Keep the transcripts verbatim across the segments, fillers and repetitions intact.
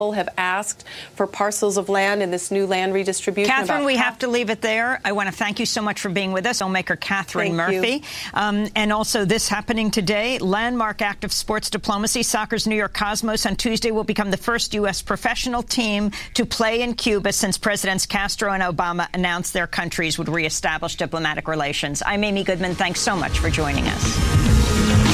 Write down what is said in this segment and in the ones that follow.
have asked for parcels of land in this new land redistribution. Catherine, we have to leave it there. I want to thank you so much for being with us, filmmaker Catherine Thank Murphy. Um, and also this happening today, landmark act of sports diplomacy. Soccer's New York Cosmos on Tuesday will become the first U S professional team to play in Cuba since Presidents Castro and Obama announced their countries would reestablish diplomatic relations. I'm Amy Goodman. Thanks so much for joining us.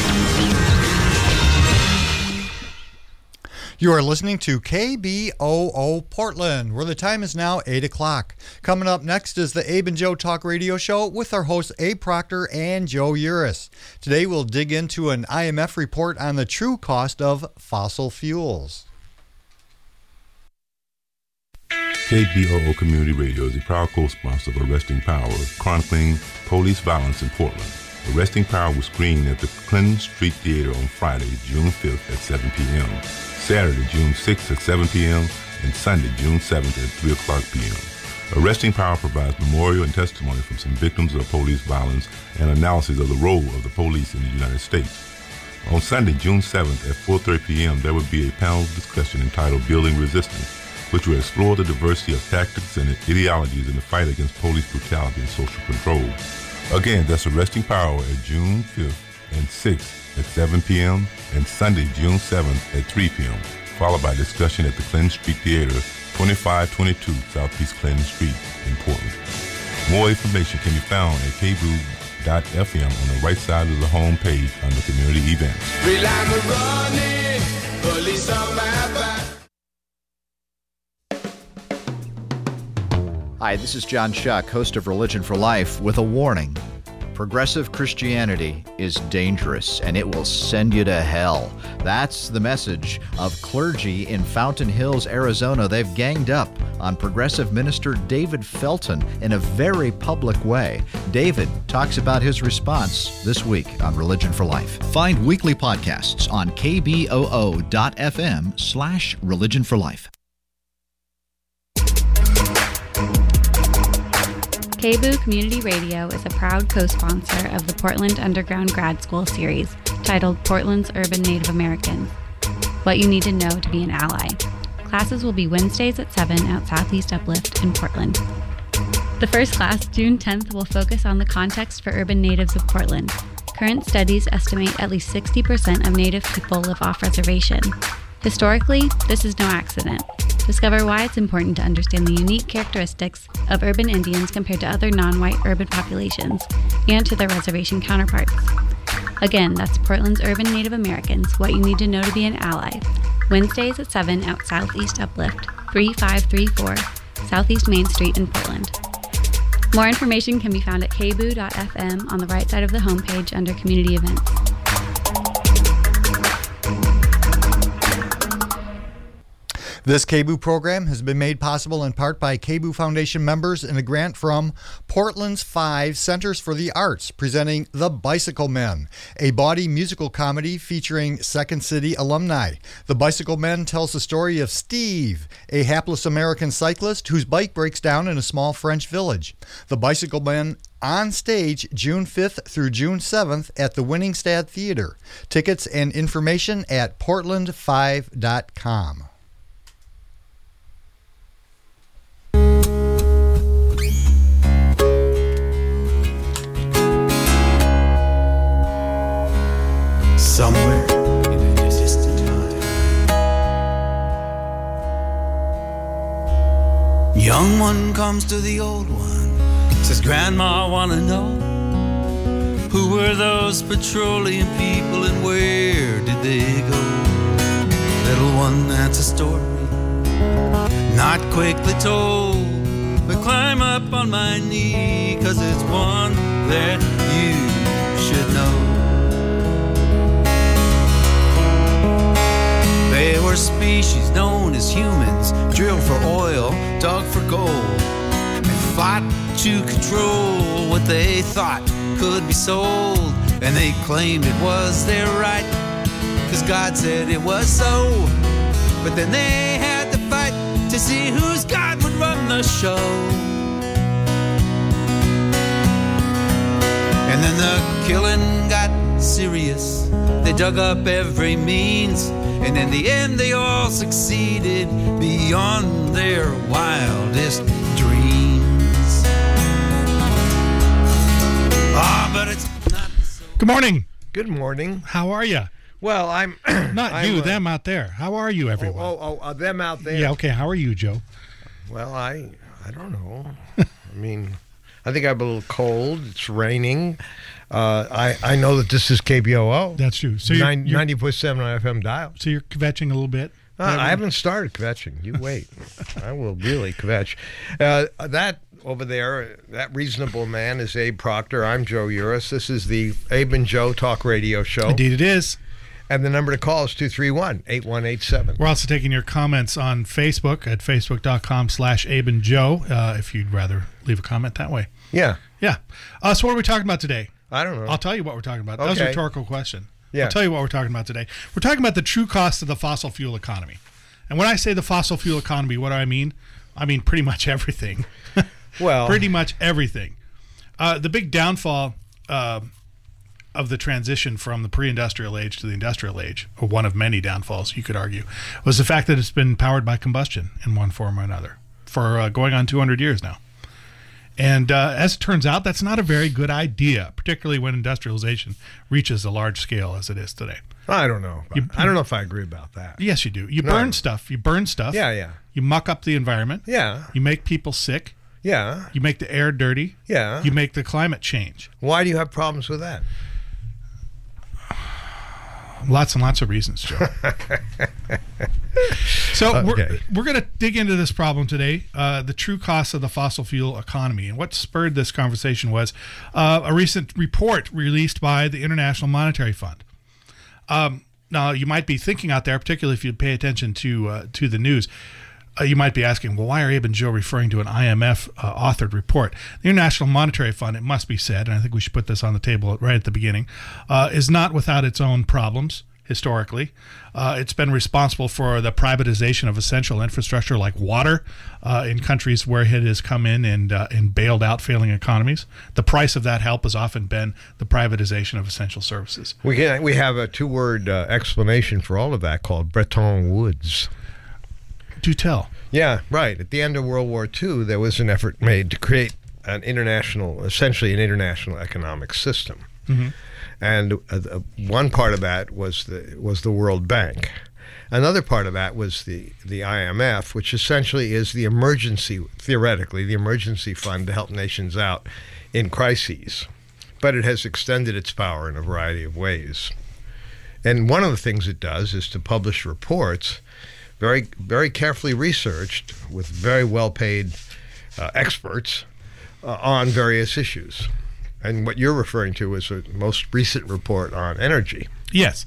You are listening to K B O O Portland, where the time is now eight o'clock. Coming up next is the Abe and Joe Talk Radio Show with our hosts Abe Proctor and Joe Uris. Today we'll dig into an I M F report on the true cost of fossil fuels. K B O O Community Radio is a proud co-sponsor of Arresting Power, chronicling police violence in Portland. Arresting Power was screened at the Clinton Street Theater on Friday, June fifth at seven p.m., Saturday, June sixth at seven p.m., and Sunday, June seventh at three o'clock p.m. Arresting Power provides memorial and testimony from some victims of police violence and analysis of the role of the police in the United States. On Sunday, June seventh at four thirty p.m., there will be a panel discussion entitled Building Resistance, which will explore the diversity of tactics and ideologies in the fight against police brutality and social control. Again, that's Arresting Power at June fifth and sixth at seven p.m. and Sunday, June seventh at three p.m., followed by discussion at the Clinton Street Theater, twenty-five twenty-two Southeast Clinton Street in Portland. More information can be found at k b o o dot f m on the right side of the home page under Community Events. Running, police on my back. Hi, this is John Shuck, host of Religion for Life, with a warning. Progressive Christianity is dangerous, and it will send you to hell. That's the message of clergy in Fountain Hills, Arizona. They've ganged up on progressive minister David Felton in a very public way. David talks about his response this week on Religion for Life. Find weekly podcasts on k b o o dot f m slash religion for life. K B O O Community Radio is a proud co-sponsor of the Portland Underground Grad School series titled Portland's Urban Native Americans, What You Need to Know to Be an Ally. Classes will be Wednesdays at seven at Southeast Uplift in Portland. The first class, June tenth, will focus on the context for urban natives of Portland. Current studies estimate at least sixty percent of Native people live off-reservation. Historically, this is no accident. Discover why it's important to understand the unique characteristics of urban Indians compared to other non-white urban populations and to their reservation counterparts. Again, that's Portland's Urban Native Americans, What You Need to Know to Be an Ally. Wednesdays at seven at Southeast Uplift, thirty-five thirty-four Southeast Main Street in Portland. More information can be found at k b o o dot f m on the right side of the homepage under Community Events. This K B O O program has been made possible in part by K B O O Foundation members and a grant from Portland's five Centers for the Arts, presenting The Bicycle Men, a bawdy musical comedy featuring Second City alumni. The Bicycle Men tells the story of Steve, a hapless American cyclist whose bike breaks down in a small French village. The Bicycle Men on stage June fifth through June seventh at the Winningstad Theater. Tickets and information at portland five dot com. Somewhere in a distant time, young one comes to the old one, says, Grandma, I want to know, who were those petroleum people and where did they go? Little one, that's a story not quickly told, but climb up on my knee, 'cause it's one that you should know. They were species known as humans, drilled for oil, dug for gold, and fought to control what they thought could be sold. And they claimed it was their right, 'cause God said it was so. But then they had to fight to see whose God would run the show. And then the killing got serious. They dug up every means, and in the end they all succeeded beyond their wildest dreams. Ah, but it's not so. Good morning. Good morning. How are you? Well, I'm Not I'm, you, uh, them out there. How are you, everyone? Oh, oh, oh, them out there. Yeah, okay. How are you, Joe? Well, I, I don't know. I mean, I think I'm a little cold. It's raining. Uh, I, I know that this is K B O O. That's true. So you're, you're, ninety point seven F M dial. so you're kvetching a little bit? Uh, I haven't started kvetching. You wait. I will really kvetch. Uh, that over there, that reasonable man is Abe Proctor. I'm Joe Uris. This is the Abe and Joe Talk Radio Show. Indeed it is. And the number to call is two three one, eight one eight seven. We're also taking your comments on Facebook at facebook.com slash Abe and Joe, uh, if you'd rather leave a comment that way. Yeah. Yeah. Uh, so what are we talking about today? I don't know. I'll tell you what we're talking about. That was a Okay. rhetorical question. Yeah. I'll tell you what we're talking about today. We're talking about the true cost of the fossil fuel economy. And when I say the fossil fuel economy, what do I mean? I mean pretty much everything. Well, pretty much everything. Uh, the big downfall uh, of the transition from the pre-industrial age to the industrial age, or one of many downfalls, you could argue, was the fact that it's been powered by combustion in one form or another for uh, going on two hundred years now. And uh, as it turns out, that's not a very good idea, particularly when industrialization reaches a large scale as it is today. I don't know. You- I don't know if I agree about that. Yes, you do. You No. burn stuff. You burn stuff. Yeah, yeah. You muck up the environment. Yeah, You make people sick. yeah, You make the air dirty. yeah. You make the climate change. Why do you have problems with that? Lots and lots of reasons, Joe. So Okay. we're, we're going to dig into this problem today, uh, the true cost of the fossil fuel economy. And what spurred this conversation was uh, a recent report released by the International Monetary Fund. Um, now, you might be thinking out there, particularly if you pay attention to uh, to the news, uh, you might be asking, well, why are Abe and Joe referring to an I M F uh, authored report? The International Monetary Fund, it must be said, and I think we should put this on the table right at the beginning, uh, is not without its own problems historically. Uh, it's been responsible for the privatization of essential infrastructure like water uh, in countries where it has come in and, uh, and bailed out failing economies. The price of that help has often been the privatization of essential services. We can, we have a two-word uh, explanation for all of that called Bretton Woods. Do tell. Yeah, right. At the end of World War Two, there was an effort made to create an international, essentially an international economic system. Mhm. And uh, one part of that was the was the World Bank. Another part of that was the, the I M F, which essentially is the emergency, theoretically, the emergency fund to help nations out in crises. But it has extended its power in a variety of ways. And one of the things it does is to publish reports, very, very carefully researched with very well-paid uh, experts uh, on various issues. And what you're referring to is a most recent report on energy. Yes.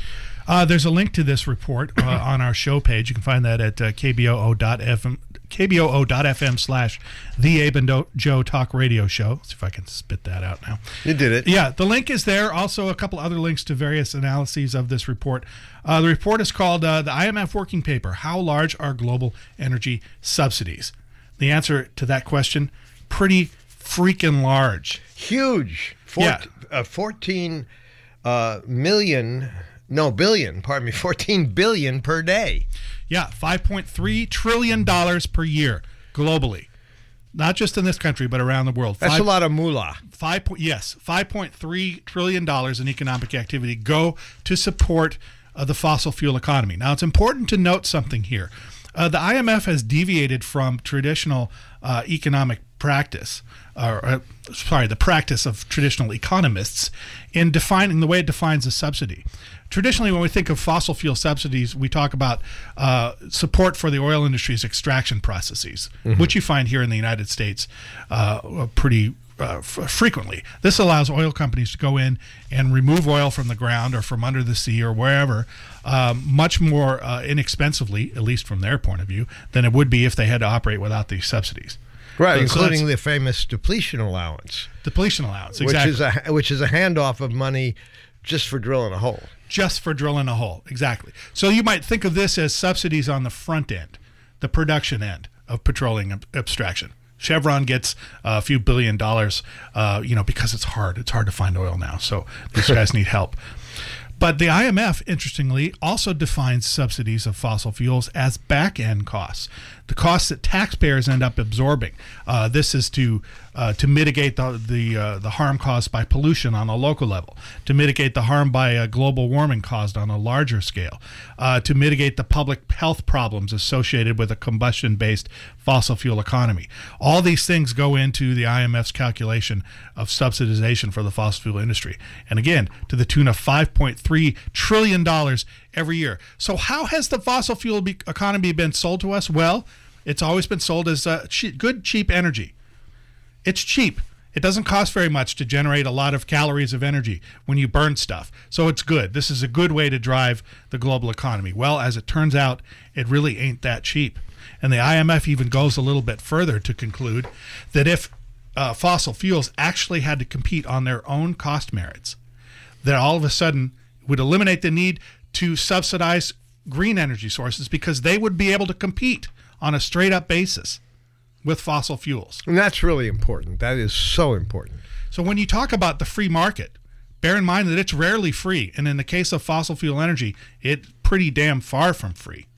Uh, there's a link to this report uh, on our show page. You can find that at uh, k b o o dot f m k b o o dot f m slash the Abe and Joe Talk Radio Show. See if I can spit that out now. You did it. Yeah, the link is there. Also, a couple other links to various analyses of this report. Uh, the report is called uh, the I M F Working Paper, How Large Are Global Energy Subsidies? The answer to that question, pretty freaking large. Huge. Four, Yeah. uh, fourteen uh, million, no, billion, pardon me, fourteen billion per day. Yeah, five point three trillion dollars per year globally. Not just in this country, but around the world. That's Five- a lot of moolah. Five point yes, five point three trillion dollars in economic activity go to support uh, the fossil fuel economy. Now, it's important to note something here. Uh, the I M F has deviated from traditional uh, economic practice, or uh, sorry, the practice of traditional economists in defining the way it defines a subsidy. Traditionally, when we think of fossil fuel subsidies, we talk about uh, support for the oil industry's extraction processes, Mm-hmm. which you find here in the United States uh, pretty uh, f- frequently. This allows oil companies to go in and remove oil from the ground or from under the sea or wherever um, much more uh, inexpensively, at least from their point of view, than it would be if they had to operate without these subsidies. Right, So- so including that's the famous depletion allowance, depletion allowance, exactly. which is a which is a handoff of money just for drilling a hole. Just for drilling a hole, exactly. So you might think of this as subsidies on the front end, the production end of petroleum ab- abstraction. Chevron gets a few billion dollars, uh, you know, because it's hard. It's hard to find oil now, so these guys need help. But the I M F, interestingly, also defines subsidies of fossil fuels as back-end costs, the costs that taxpayers end up absorbing. Uh, this is to uh, to mitigate the the, uh, the harm caused by pollution on a local level, to mitigate the harm by uh, global warming caused on a larger scale, uh, to mitigate the public health problems associated with a combustion-based fossil fuel economy. All these things go into the I M F's calculation of subsidization for the fossil fuel industry. And again, to the tune of five point three trillion dollars every year. So how has the fossil fuel be- economy been sold to us? Well, it's always been sold as uh, cheap, good, cheap energy. It's cheap. It doesn't cost very much to generate a lot of calories of energy when you burn stuff. So it's good. This is a good way to drive the global economy. Well, as it turns out, it really ain't that cheap. And the I M F even goes a little bit further to conclude that if uh, fossil fuels actually had to compete on their own cost merits, that all of a sudden would eliminate the need to subsidize green energy sources because they would be able to compete on a straight-up basis with fossil fuels. And that's really important. That is so important. So when you talk about the free market, bear in mind that it's rarely free. And in the case of fossil fuel energy, it's pretty damn far from free.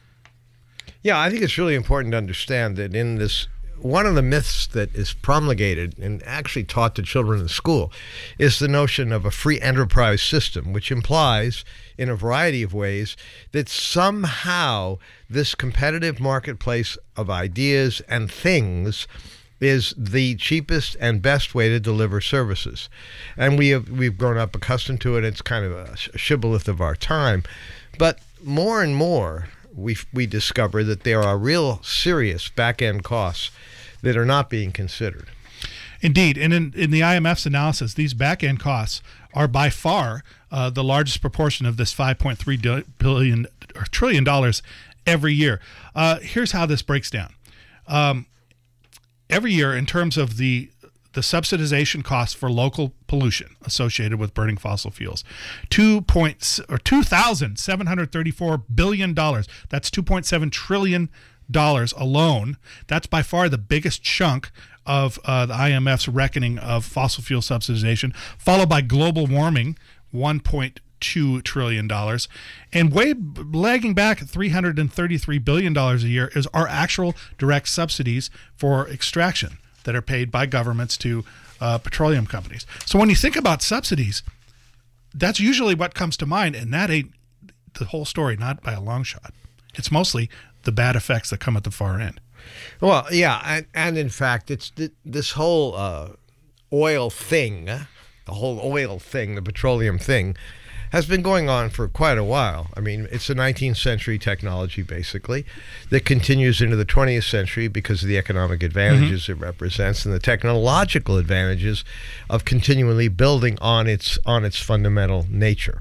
Yeah, I think it's really important to understand that in this, one of the myths that is promulgated and actually taught to children in school is the notion of a free enterprise system, which implies in a variety of ways that somehow this competitive marketplace of ideas and things is the cheapest and best way to deliver services. And we have, we've grown up accustomed to it. It's kind of a shibboleth of our time. But more and more, we we discover that there are real serious back-end costs that are not being considered. Indeed. And in, in the I M F's analysis, these back-end costs are by far uh, the largest proportion of this five point three billion or trillion dollars every year. Uh, here's how this breaks down. Um, every year, in terms of the the subsidization costs for local pollution associated with burning fossil fuels, two point or two thousand seven hundred thirty-four billion dollars. That's two point seven trillion dollars alone. That's by far the biggest chunk of uh, the I M F's reckoning of fossil fuel subsidization, followed by global warming, one point two trillion dollars, and way lagging back at three hundred thirty-three billion dollars a year is our actual direct subsidies for extraction that are paid by governments to uh, petroleum companies. So when you think about subsidies, that's usually what comes to mind, and that ain't the whole story, not by a long shot. It's mostly the bad effects that come at the far end. Well, yeah, and, and in fact, it's th- this whole uh, oil thing, the whole oil thing, the petroleum thing, has been going on for quite a while. I mean, it's a nineteenth century technology, basically, that continues into the twentieth century because of the economic advantages mm-hmm. it represents and the technological advantages of continually building on its on its fundamental nature.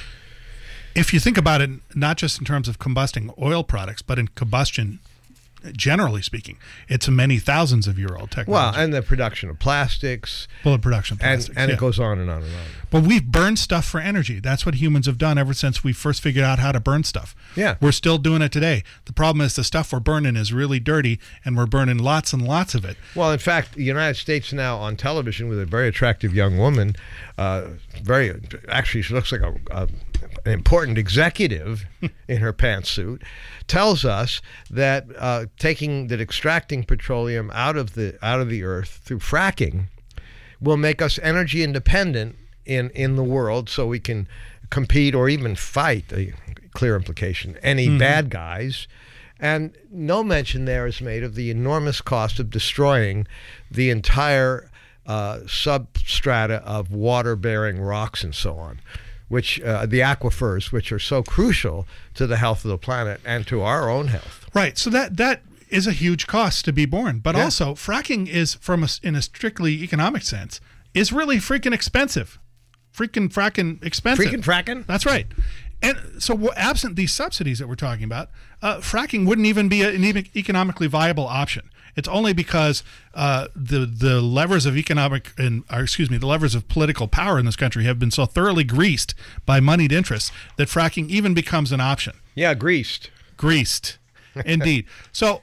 If you think about it, not just in terms of combusting oil products, but in combustion, generally speaking, it's a many thousands of year old technology. Well, and the production of plastics. Well, the production of plastics. And, and yeah. it goes on and on and on. But we've burned stuff for energy. That's what humans have done ever since we first figured out how to burn stuff. Yeah. We're still doing it today. The problem is the stuff we're burning is really dirty, and we're burning lots and lots of it. Well, in fact, the United States now on television with a very attractive young woman, uh, very actually she looks like a, a an important executive in her pantsuit, tells us that uh, taking that extracting petroleum out of the out of the earth through fracking will make us energy independent in in the world, so we can compete or even fight, a clear implication, any mm-hmm. bad guys. And no mention there is made of the enormous cost of destroying the entire uh, substrata of water-bearing rocks and so on, which uh, the aquifers, which are so crucial to the health of the planet and to our own health. Right. So that that is a huge cost to be borne. But yeah. also, fracking is, from a, in a strictly economic sense, is really freaking expensive. Freaking fracking expensive. Freaking fracking? That's right. And so, absent these subsidies that we're talking about, uh, fracking wouldn't even be an even economically viable option. It's only because uh, the the levers of economic and or excuse me, the levers of political power in this country have been so thoroughly greased by moneyed interests that fracking even becomes an option. Yeah, greased. Greased, indeed. So,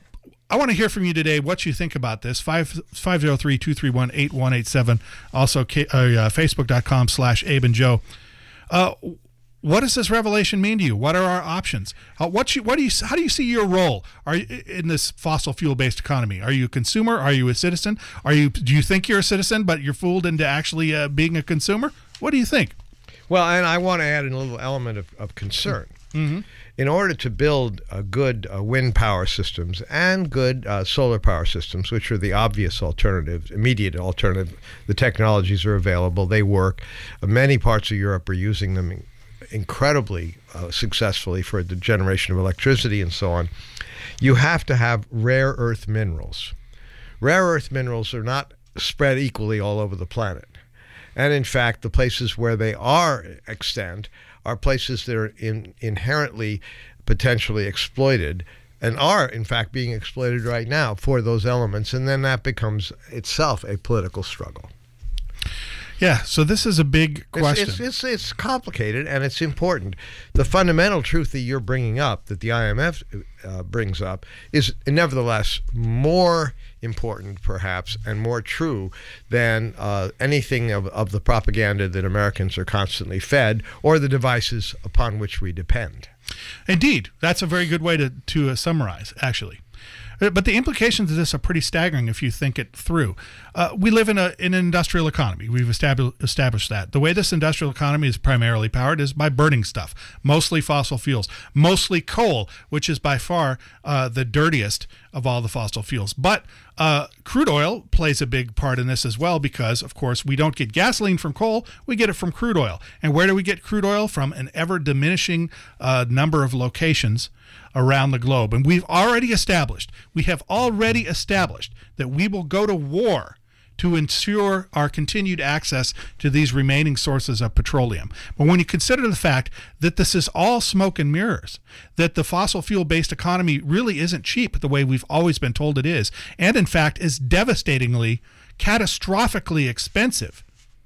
I want to hear from you today what you think about this. five oh three, two three one, eight one eight seven. Also, K- uh, uh, Facebook.com slash Abe and Joe. Uh, what does this revelation mean to you? What are our options? How, what, you, what do you, how do you see your role are you, in this fossil fuel-based economy? Are you a consumer? Are you a citizen? Are you? Do you think you're a citizen, but you're fooled into actually uh, being a consumer? What do you think? Well, and I want to add in a little element of, of concern. Mm-hmm. In order to build uh, good uh, wind power systems and good uh, solar power systems, which are the obvious alternatives, immediate alternative, the technologies are available, they work. Uh, many parts of Europe are using them in, incredibly uh, successfully for the generation of electricity and so on. You have to have rare earth minerals. Rare earth minerals are not spread equally all over the planet. And in fact, the places where they are extant are places that are in, inherently potentially exploited and are, in fact, being exploited right now for those elements. And then that becomes itself a political struggle. Yeah, so this is a big question. It's, it's, it's, it's complicated and it's important. The fundamental truth that you're bringing up, that the I M F uh, brings up, is nevertheless more important, perhaps, and more true than uh, anything of, of the propaganda that Americans are constantly fed or the devices upon which we depend. Indeed. That's a very good way to, to uh, summarize, actually. But the implications of this are pretty staggering if you think it through. Uh, we live in, a, in an industrial economy. We've established, established that. The way this industrial economy is primarily powered is by burning stuff, mostly fossil fuels, mostly coal, which is by far uh, the dirtiest of all the fossil fuels. But uh, crude oil plays a big part in this as well because, of course, we don't get gasoline from coal, we get it from crude oil. And where do we get crude oil? From an ever-diminishing uh, number of locations around the globe. And we've already established, we have already established that we will go to war to ensure our continued access to these remaining sources of petroleum. But when you consider the fact that this is all smoke and mirrors, that the fossil fuel-based economy really isn't cheap the way we've always been told it is, and in fact is devastatingly, catastrophically expensive,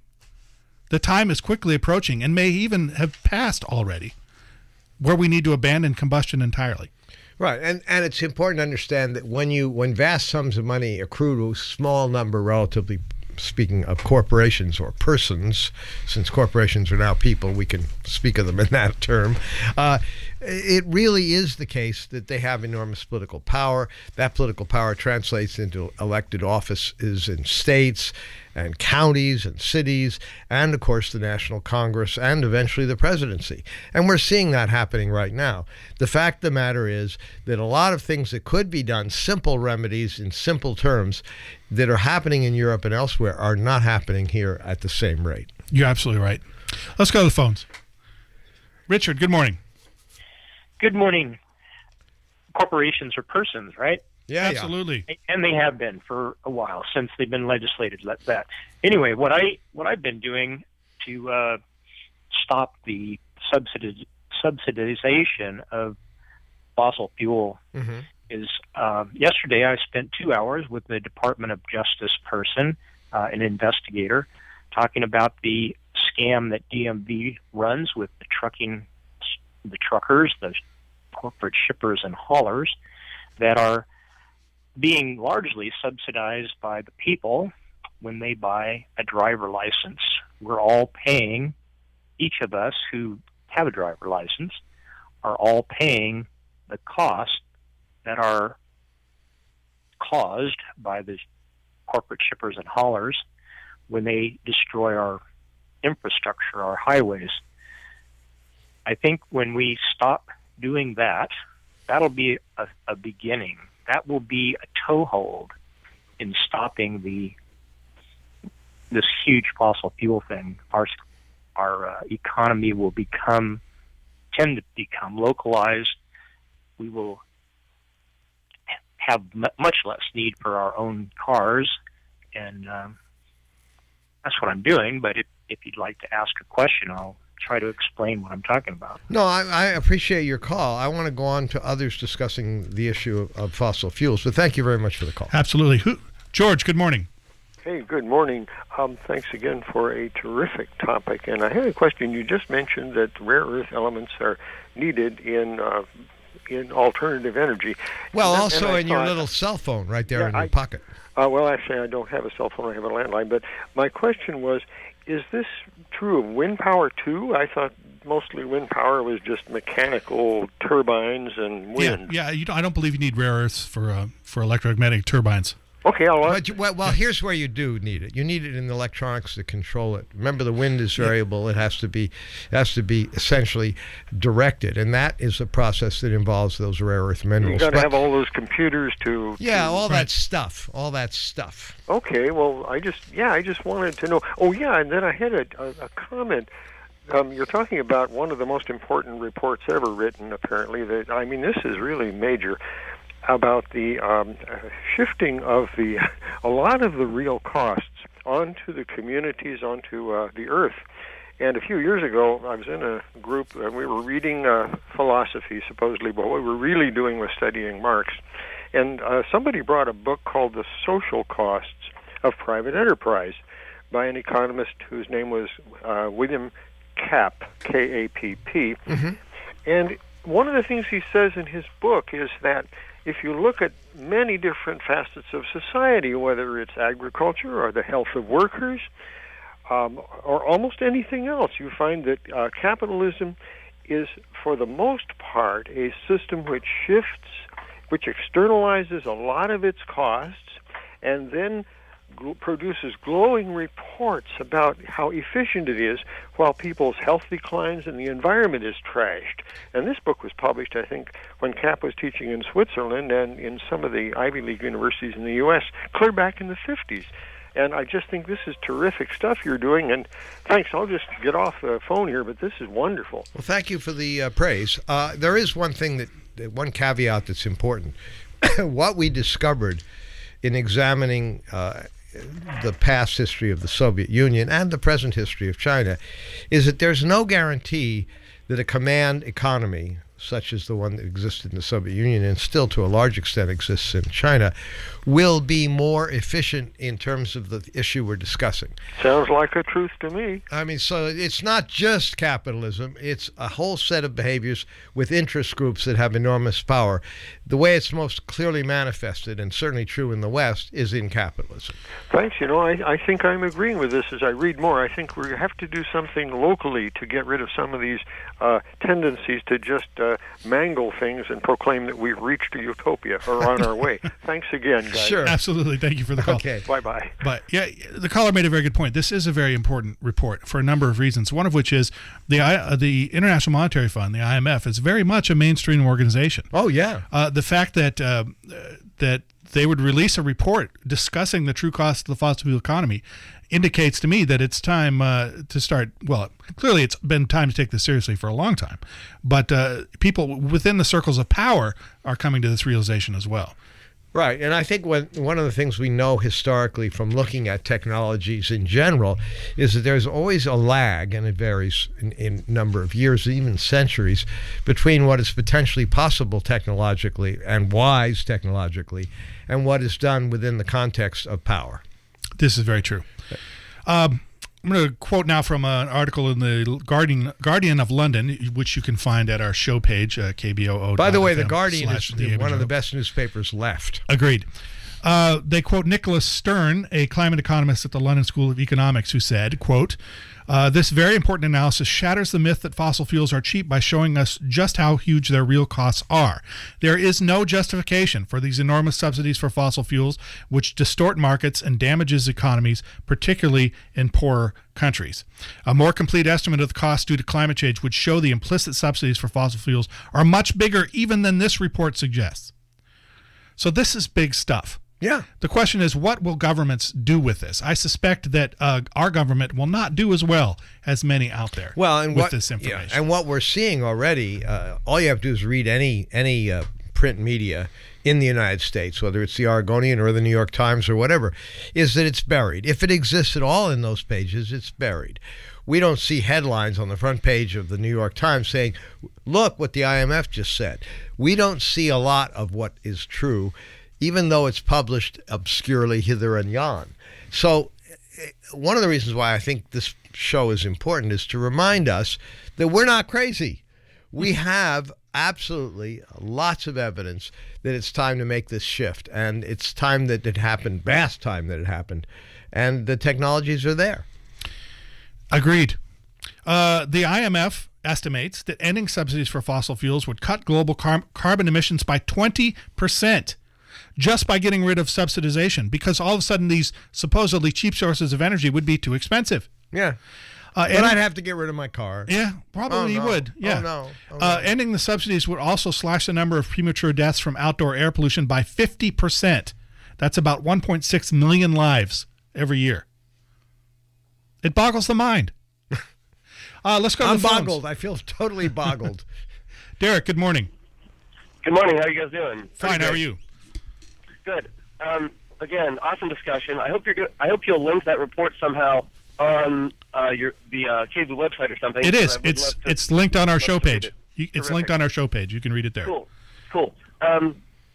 the time is quickly approaching and may even have passed already, where we need to abandon combustion entirely. Right, and and it's important to understand that when you when vast sums of money accrue to a small number, relatively speaking, of corporations or persons, since corporations are now people, we can speak of them in that term. Uh, it really is the case that they have enormous political power. That political power translates into elected offices in states and counties and cities, and of course the National Congress, and eventually the presidency. And we're seeing that happening right now. The fact of the matter is that a lot of things that could be done, simple remedies in simple terms, that are happening in Europe and elsewhere are not happening here at the same rate. You're absolutely right. Let's go to the phones. Richard, good morning. Good morning. Corporations are persons, right? Yeah, absolutely. Yeah. And they have been for a while, since they've been legislated like that. Anyway, what I what I've been doing to uh, stop the subsidi- subsidization of fossil fuel mm-hmm. is uh, yesterday I spent two hours with the Department of Justice person, uh, an investigator, talking about the scam that D M V runs with the trucking, the truckers, the corporate shippers and haulers that are being largely subsidized by the people when they buy a driver license. We're all paying, each of us who have a driver license, are all paying the costs that are caused by the corporate shippers and haulers when they destroy our infrastructure, our highways. I think when we stop doing that, that'll be a, a beginning. That will be a toehold in stopping the this huge fossil fuel thing. Our our uh, economy will become tend to become localized. We will have m- much less need for our own cars, and um, that's what I'm doing. But if if you'd like to ask a question, I'll try to explain what I'm talking about. No, I, I appreciate your call. I want to go on to others discussing the issue of, of fossil fuels, but thank you very much for the call. Absolutely. Who, George, good morning. Hey, good morning. Um, thanks again for a terrific topic. And I had a question. You just mentioned that rare earth elements are needed in uh, in alternative energy. Well, And- also and I in your thought- little cell phone right there Yeah, in your I- pocket. Uh, well, actually, I don't have a cell phone. I have a landline. But my question was, is this true of wind power, too? I thought mostly wind power was just mechanical turbines and wind. Yeah, yeah. You don't, I don't believe you need rare earths for uh, for electromagnetic turbines. Okay, I'll... But you, well, well, here's where you do need it. You need it in the electronics to control it. Remember, the wind is variable. It has to be, it has to be essentially directed, and that is a process that involves those rare earth minerals. You got to But- have all those computers to... yeah, to- all that stuff. All that stuff. Okay, well, I just, yeah, I just wanted to know. Oh, yeah, and then I had a, a, a comment. Um, you're talking about one of the most important reports ever written, apparently. That I mean, this is really major, about the um, uh, shifting of the a lot of the real costs onto the communities, onto uh, the earth. And a few years ago, I was in a group, and we were reading uh, philosophy, supposedly, but what we were really doing was studying Marx. And uh, somebody brought a book called The Social Costs of Private Enterprise by an economist whose name was uh, William Kapp, K A P P. Mm-hmm. And one of the things he says in his book is that if you look at many different facets of society, whether it's agriculture or the health of workers, um, or almost anything else, you find that uh, capitalism is, for the most part, a system which shifts, which externalizes a lot of its costs, and then gl- produces glowing reports about how efficient it is while people's health declines and the environment is trashed. And this book was published, I think, when Kapp was teaching in Switzerland and in some of the Ivy League universities in the U S, clear back in the fifties. And I just think this is terrific stuff you're doing. And thanks. I'll just get off the phone here, but this is wonderful. Well, thank you for the uh, praise. Uh, there is one thing that, that, one caveat that's important. What we discovered in examining uh, the past history of the Soviet Union and the present history of China is that there's no guarantee that a command economy, such as the one that existed in the Soviet Union and still to a large extent exists in China, will be more efficient in terms of the issue we're discussing. Sounds like a truth to me. I mean, so it's not just capitalism. It's a whole set of behaviors with interest groups that have enormous power. The way it's most clearly manifested, and certainly true in the West, is in capitalism. Thanks. You know, I, I think I'm agreeing with this as I read more. I think we have to do something locally to get rid of some of these uh, tendencies to just uh, mangle things and proclaim that we've reached a utopia or on our way. Thanks again, guys. Sure. Absolutely. Thank you for the call. Okay. Bye-bye. But yeah, the caller made a very good point. This is a very important report for a number of reasons. One of which is the I, the International Monetary Fund, the I M F, is very much a mainstream organization. Oh, yeah. Uh, the fact that uh, that they would release a report discussing the true cost of the fossil fuel economy indicates to me that it's time uh, to start. Well, clearly it's been time to take this seriously for a long time, but uh, people within the circles of power are coming to this realization as well. Right, and I think when, one of the things we know historically from looking at technologies in general is that there's always a lag, and it varies in, in number of years, even centuries, between what is potentially possible technologically and wise technologically and what is done within the context of power. This is very true. Um, I'm going to quote now from an article in the Guardian, Guardian of London, which you can find at our show page, uh, K B O O. By the way, the Guardian is the, one of the best newspapers left. Agreed. Uh, they quote Nicholas Stern, a climate economist at the London School of Economics, who said, quote, uh, this very important analysis shatters the myth that fossil fuels are cheap by showing us just how huge their real costs are. There is no justification for these enormous subsidies for fossil fuels, which distort markets and damages economies, particularly in poorer countries. A more complete estimate of the cost due to climate change would show the implicit subsidies for fossil fuels are much bigger even than this report suggests. So this is big stuff. Yeah. The question is, what will governments do with this? I suspect that uh, our government will not do as well as many out there well, and with what, this information. Yeah, and what we're seeing already, uh, all you have to do is read any any uh, print media in the United States, whether it's the Oregonian or the New York Times or whatever, is that it's buried. If it exists at all in those pages, it's buried. We don't see headlines on the front page of the New York Times saying, look what the I M F just said. We don't see a lot of what is true, even though it's published obscurely hither and yon. So one of the reasons why I think this show is important is to remind us that we're not crazy. We have absolutely lots of evidence that it's time to make this shift. And it's time that it happened, vast time that it happened. And the technologies are there. Agreed. Uh, the I M F estimates that ending subsidies for fossil fuels would cut global car- carbon emissions by twenty percent just by getting rid of subsidization, because all of a sudden these supposedly cheap sources of energy would be too expensive. Yeah. Uh, but I'd have to get rid of my car. Yeah, probably oh, you no. would. Yeah. Oh, no. Oh, no. Uh, ending the subsidies would also slash the number of premature deaths from outdoor air pollution by fifty percent. That's about one point six million lives every year. It boggles the mind. Uh, let's go to I'm the phones. boggled. I feel totally boggled. Derek, good morning. Good morning. How are you guys doing? Fine. How are you? Good. Um, again, awesome discussion. I hope you're good. I hope you'll link that report somehow on uh, your the uh, K B O O website or something. It is. I would It's love to- it's linked on our love show to read page. it. You, it's Terrific. linked on our show page. You can read it there. Cool. Cool. Um,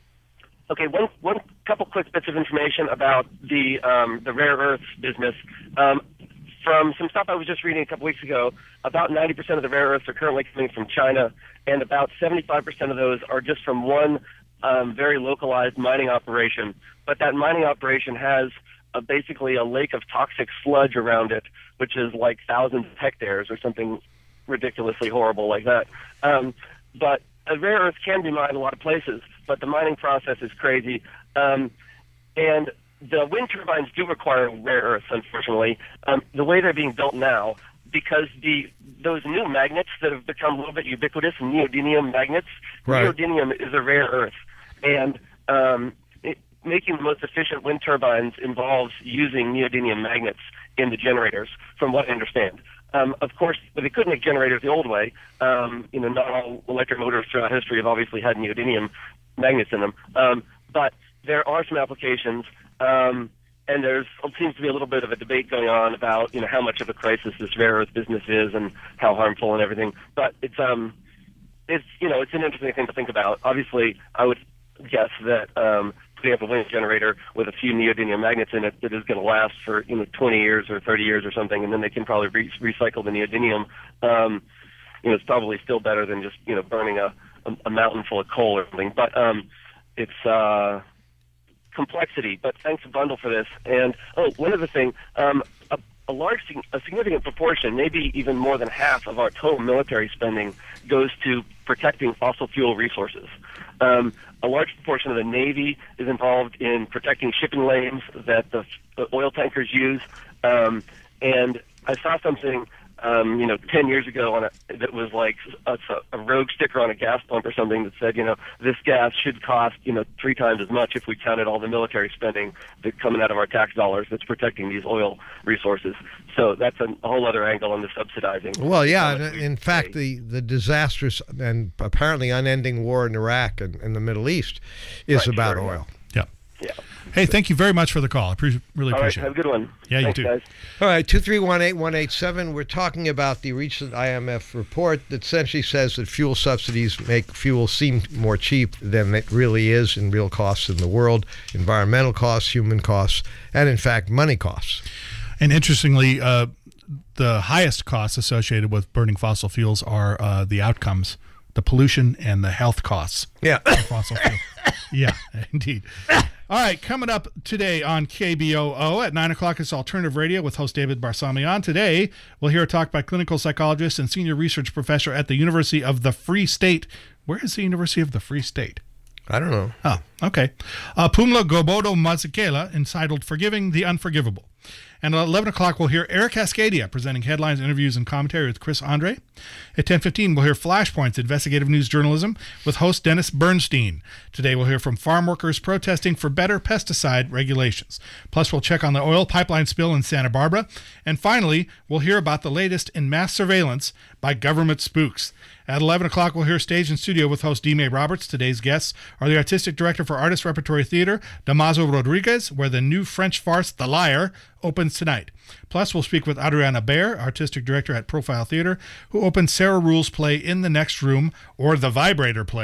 okay. One one couple quick bits of information about the um, the rare earths business. Um, from some stuff I was just reading a couple weeks ago, about ninety percent of the rare earths are currently coming from China, and about seventy-five percent of those are just from one um, very localized mining operation. But that mining operation has a, basically a lake of toxic sludge around it, which is like thousands of hectares or something ridiculously horrible like that. Um, but a rare earth can be mined a lot of places, but the mining process is crazy. Um, and the wind turbines do require rare earths, unfortunately. Um, the way they're being built now, because the those new magnets that have become a little bit ubiquitous, neodymium magnets, Right. neodymium is a rare earth. And um, it, making the most efficient wind turbines involves using neodymium magnets in the generators, from what I understand. Um, of course, but they couldn't make generators the old way. Um, you know, not all electric motors throughout history have obviously had neodymium magnets in them. Um, but there are some applications, um, and there's it seems to be a little bit of a debate going on about you know how much of a crisis this rare earth business is and how harmful and everything. But it's um, it's you know it's an interesting thing to think about. Obviously, I would guess that um, putting up a wind generator with a few neodymium magnets in it that is going to last for you know twenty years or thirty years or something, and then they can probably re- recycle the neodymium. Um, you know, it's probably still better than just you know burning a, a, a mountain full of coal or something. But um, it's uh, complexity. But thanks a bundle for this. And oh, one other thing. Um, a, a large, a significant proportion, maybe even more than half of our total military spending goes to protecting fossil fuel resources. Um, a large proportion of the Navy is involved in protecting shipping lanes that the, the oil tankers use. Um, and I saw something, um, you know, ten years ago on a, that was like a, a rogue sticker on a gas pump or something that said, you know, this gas should cost, you know, three times as much if we counted all the military spending that's coming out of our tax dollars that's protecting these oil resources. So that's a, a whole other angle on the subsidizing. Well, yeah. Uh, In, in fact, the, the disastrous and apparently unending war in Iraq and, and the Middle East is Right, about sure, oil. Yeah. Yeah. Hey, thank you very much for the call. I pre- really All right, appreciate have a it. good one. Yeah, you Thanks, too. guys. All right, two three one, eight one eight seven. We're talking about the recent I M F report that essentially says that fuel subsidies make fuel seem more cheap than it really is in real costs in the world, environmental costs, human costs, and in fact, money costs. And interestingly, uh, the highest costs associated with burning fossil fuels are uh, the outcomes, the pollution and the health costs Yeah. of fossil fuel. Yeah, indeed. All right, coming up today on K B O O at nine o'clock, it's Alternative Radio with host David Barsamian. Today, we'll hear a talk by clinical psychologist and senior research professor at the University of the Free State. Where is the University of the Free State? I don't know. Oh, okay. Uh, Pumla Gobodo Mazikela, entitled Forgiving the Unforgivable. And at eleven o'clock, we'll hear Eric Cascadia presenting headlines, interviews, and commentary with Chris Andre. At ten fifteen, we'll hear Flashpoints, investigative news journalism, with host Dennis Bernstein. Today, we'll hear from farm workers protesting for better pesticide regulations. Plus, we'll check on the oil pipeline spill in Santa Barbara. And finally, we'll hear about the latest in mass surveillance by government spooks. At eleven o'clock, we'll hear Stage and Studio with host D. May Roberts. Today's guests are the Artistic Director for Artist Repertory Theater, Damaso Rodriguez, where the new French farce, The Liar, opens tonight. Plus, we'll speak with Adriana Baer, Artistic Director at Profile Theater, who opens Sarah Rule's play In the Next Room, or The Vibrator play,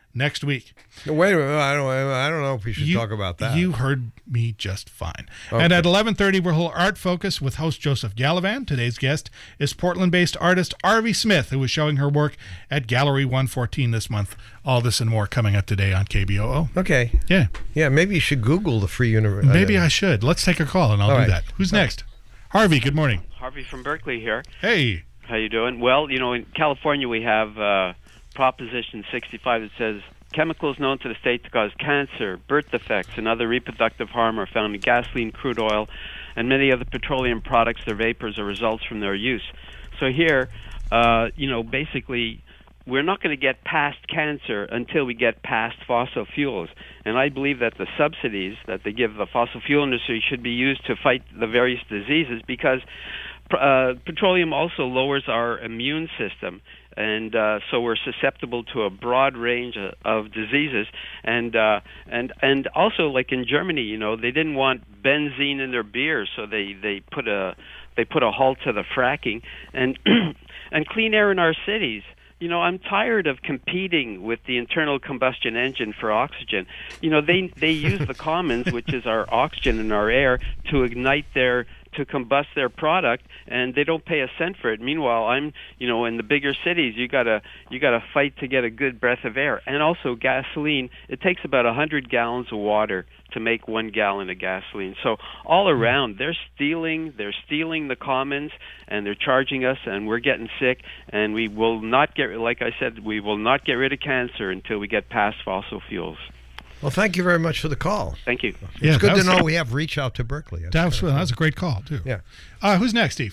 next week. Wait a minute. I don't, I don't know if we should You- talk about that. You heard me just fine. Okay. And at eleven thirty, we'll hold Art Focus with host Joseph Gallivan. Today's guest is Portland-based artist Arvie Smith, who is showing her work at Gallery one fourteen this month. All this and more coming up today on K B O O. Okay. Yeah. Yeah, maybe you should Google the free university. Maybe I should. Let's take a call, and I'll All do right. that. Who's next? Harvey, good morning. Harvey from Berkeley here. Hey. How you doing? Well, you know, in California we have uh, Proposition sixty-five that says chemicals known to the state to cause cancer, birth defects, and other reproductive harm are found in gasoline, crude oil, and many other petroleum products. Their vapors are results from their use. So here, uh, you know, basically, we're not going to get past cancer until we get past fossil fuels. And I believe that the subsidies that they give the fossil fuel industry should be used to fight the various diseases, because uh, petroleum also lowers our immune system. And uh, so we're susceptible to a broad range of, of diseases, and uh, and and also, like in Germany, you know, they didn't want benzene in their beer, so they, they put a they put a halt to the fracking and and clean air in our cities. You know, I'm tired of competing with the internal combustion engine for oxygen. You know, they they use the commons, which is our oxygen in our air, to ignite their to combust their product, and they don't pay a cent for it. Meanwhile, I'm, you know, in the bigger cities, you gotta you gotta fight to get a good breath of air. And also gasoline, it takes about a hundred gallons of water to make one gallon of gasoline. So all around, they're stealing, they're stealing the commons, and they're charging us, and we're getting sick. And we will not get, like I said, we will not get rid of cancer until we get past fossil fuels. Well, thank you very much for the call. Thank you. It's Yeah, good that to was- know we have reach out to Berkeley. That was, that was a great call, too. Yeah. Uh, who's next, Steve?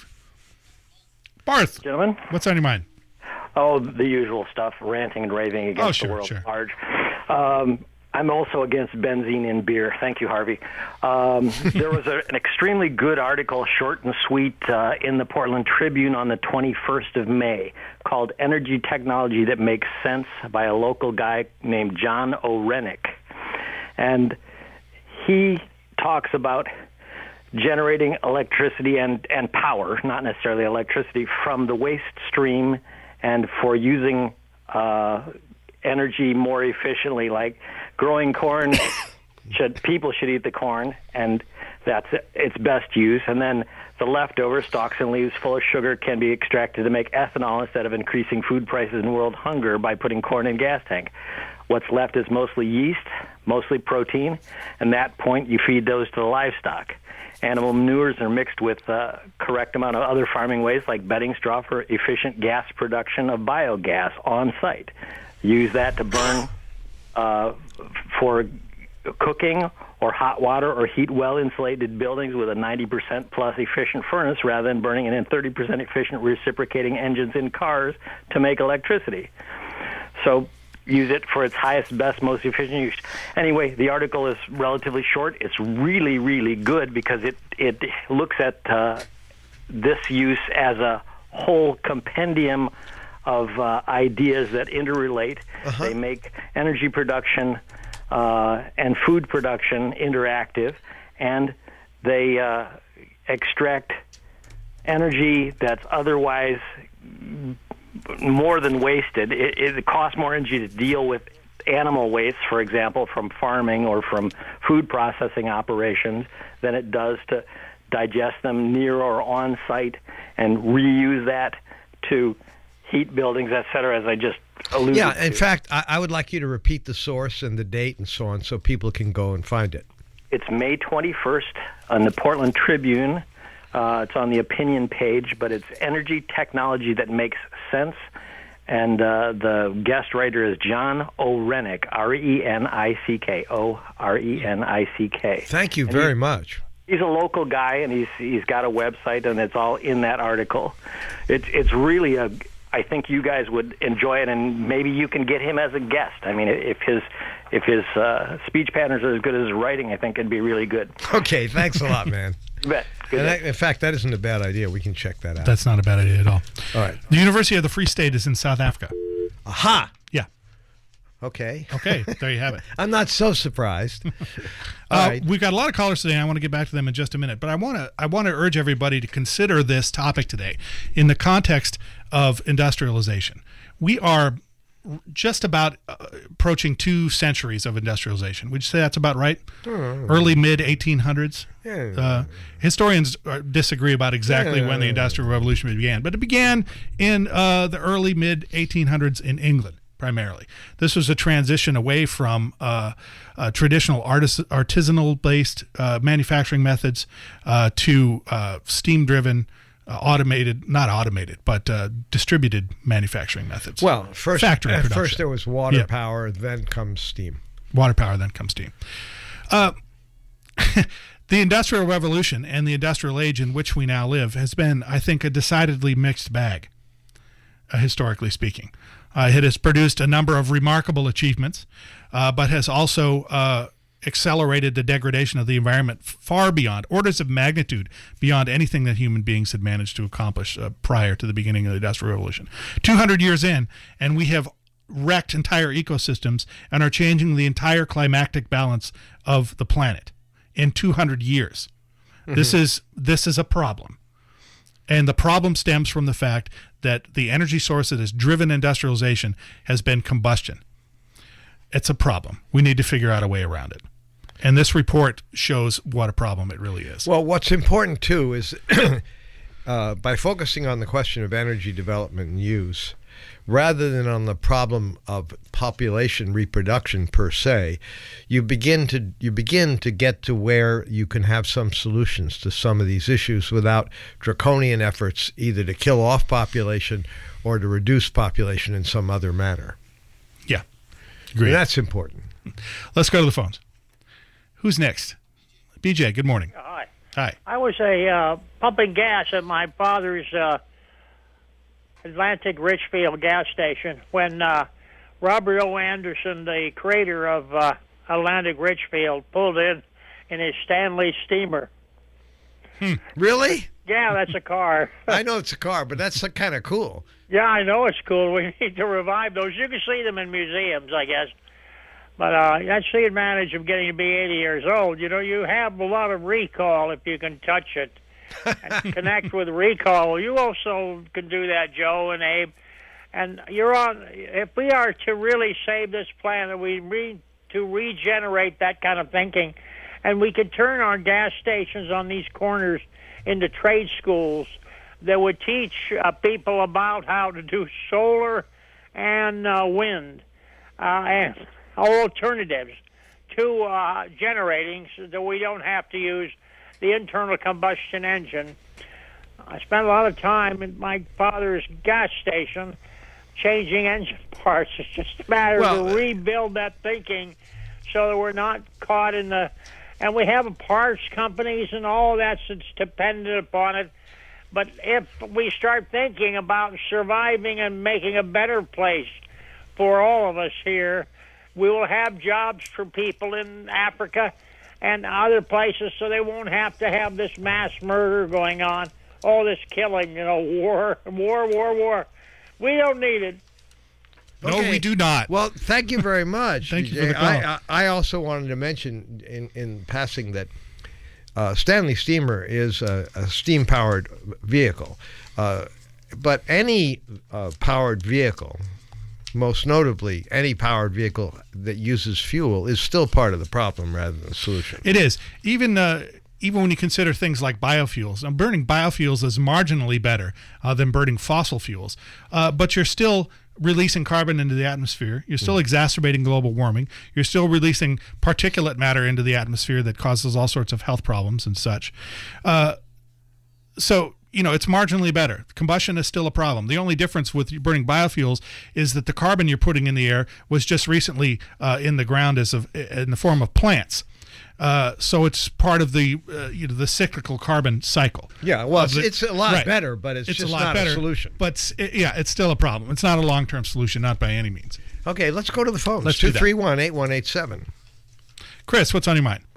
Barth. Gentlemen? What's on your mind? Oh, the usual stuff, ranting and raving against Oh, sure, the world sure. at large. Um, I'm also against benzene in beer. Thank you, Harvey. Um, there was a, an extremely good article, short and sweet, uh, in the Portland Tribune on the twenty-first of May called Energy Technology That Makes Sense by a local guy named John O'Rennick. And he talks about generating electricity and, and power, not necessarily electricity, from the waste stream, and for using uh, energy more efficiently, like growing corn. should people should eat the corn, and that's its best use. And then the leftover stalks and leaves full of sugar can be extracted to make ethanol instead of increasing food prices and world hunger by putting corn in gas tank. What's left is mostly yeast, mostly protein, and that point you feed those to the livestock. Animal manures are mixed with a correct amount of other farming waste like bedding straw for efficient gas production of biogas on site. Use that to burn uh, for cooking or hot water, or heat well-insulated buildings with a ninety percent plus efficient furnace rather than burning it in thirty percent efficient reciprocating engines in cars to make electricity. So use it for its highest, best, most efficient use. Anyway, the article is relatively short. It's really, really good because it, it looks at uh, this use as a whole compendium of uh, ideas that interrelate. Uh-huh. They make energy production uh, and food production interactive, and they uh, extract energy that's otherwise more than wasted. It, it costs more energy to deal with animal waste, for example, from farming or from food processing operations, than it does to digest them near or on site and reuse that to heat buildings, et cetera, as I just alluded Yeah, to. in fact, I, I would like you to repeat the source and the date and so on so people can go and find it. It's May twenty-first on the Portland Tribune. Uh, it's on the opinion page, but it's energy technology that makes sense. And uh, the guest writer is John O'Rennick, R E N I C K, O R E N I C K. Thank you and very he, much. He's a local guy, and he's he's got a website, and it's all in that article. It's it's really a. I think you guys would enjoy it, and maybe you can get him as a guest. I mean, if his if his uh, speech patterns are as good as his writing, I think it'd be really good. Okay, thanks a lot, man. You bet. Good And day. that, in fact, that isn't a bad idea. We can check that out. That's not a bad idea at all. All right. The University of the Free State is in South Africa. Aha! Yeah. Okay. Okay, there you have it. I'm not so surprised. All Uh, right. We've got a lot of callers today, and I want to get back to them in just a minute. But I want to I want to urge everybody to consider this topic today in the context of industrialization. We are just about uh, approaching two centuries of industrialization. Would you say that's about right? Hmm. Early, mid eighteen hundreds? Yeah. Uh, historians uh, disagree about exactly Yeah. when the Industrial Revolution began, but it began in uh, the early, mid eighteen hundreds in England, primarily. This was a transition away from uh, uh, traditional artis- artisanal-based uh, manufacturing methods uh, to uh, steam-driven, uh, automated, not automated, but uh, distributed manufacturing methods. Well, first, factory at production. first there was water Yeah. power, then comes steam. Water power, then comes steam. Uh, the Industrial Revolution and the industrial age in which we now live has been, I think, a decidedly mixed bag, uh, historically speaking. Uh, it has produced a number of remarkable achievements, uh, but has also uh, accelerated the degradation of the environment far beyond, orders of magnitude beyond anything that human beings had managed to accomplish uh, prior to the beginning of the Industrial Revolution. two hundred years in, and we have wrecked entire ecosystems and are changing the entire climatic balance of the planet in two hundred years. Mm-hmm. This is this is a problem. And the problem stems from the fact that the energy source that has driven industrialization has been combustion. It's a problem. We need to figure out a way around it. And this report shows what a problem it really is. Well, what's important, too, is uh, by focusing on the question of energy development and use, rather than on the problem of population reproduction per se, you begin to you begin to get to where you can have some solutions to some of these issues without draconian efforts either to kill off population or to reduce population in some other manner. Yeah, agreed. And that's important. Let's go to the phones. Who's next? B J, good morning. Hi. Hi. I was a uh, pumping gas at my father's uh, Atlantic Richfield gas station when uh, Robert O. Anderson, the creator of uh, Atlantic Richfield, pulled in in his Stanley steamer. Hmm. Really? Yeah, that's a car. I know it's a car, but that's kind of cool. Yeah, I know it's cool. We need to revive those. You can see them in museums, I guess. But uh, that's the advantage of getting to be eighty years old. You know, you have a lot of recall if you can touch it and connect with recall. You also can do that, Joe and Abe. And you're on. If we are to really save this planet, we need to regenerate that kind of thinking, and we could turn our gas stations on these corners into trade schools that would teach uh, people about how to do solar and uh, wind uh, and alternatives to uh, generating so that we don't have to use the internal combustion engine. I spent a lot of time in my father's gas station changing engine parts. It's just a matter Well, to rebuild that thinking so that we're not caught in the... And we have parts companies and all that's dependent upon it. But if we start thinking about surviving and making a better place for all of us here, we will have jobs for people in Africa and other places so they won't have to have this mass murder going on, all this killing, you know, war, war, war, war. We don't need it. No, Okay. we do not. Well, thank you very much. Thank you D J. for the call. I, I, I also wanted to mention in, in passing that uh, Stanley Steamer is a, a steam-powered vehicle. Uh, but any uh, powered vehicle, most notably any powered vehicle that uses fuel, is still part of the problem rather than the solution. It is. Even uh, even when you consider things like biofuels. Now, burning biofuels is marginally better uh, than burning fossil fuels, uh, but you're still releasing carbon into the atmosphere. You're still mm. exacerbating global warming. You're still releasing particulate matter into the atmosphere that causes all sorts of health problems and such. Uh, so, you know, it's marginally better. Combustion is still a problem. The only difference with burning biofuels is that the carbon you're putting in the air was just recently uh, in the ground as of, in the form of plants. Uh, so it's part of the uh, you know the cyclical carbon cycle. Yeah, well, it's, the, it's a lot right. better, but it's, it's just a lot not better, a solution. But it, yeah, it's still a problem. It's not a long-term solution, not by any means. Okay, let's go to the phone. Let's do two that. three one, eight one eight seven. Chris, what's on your mind?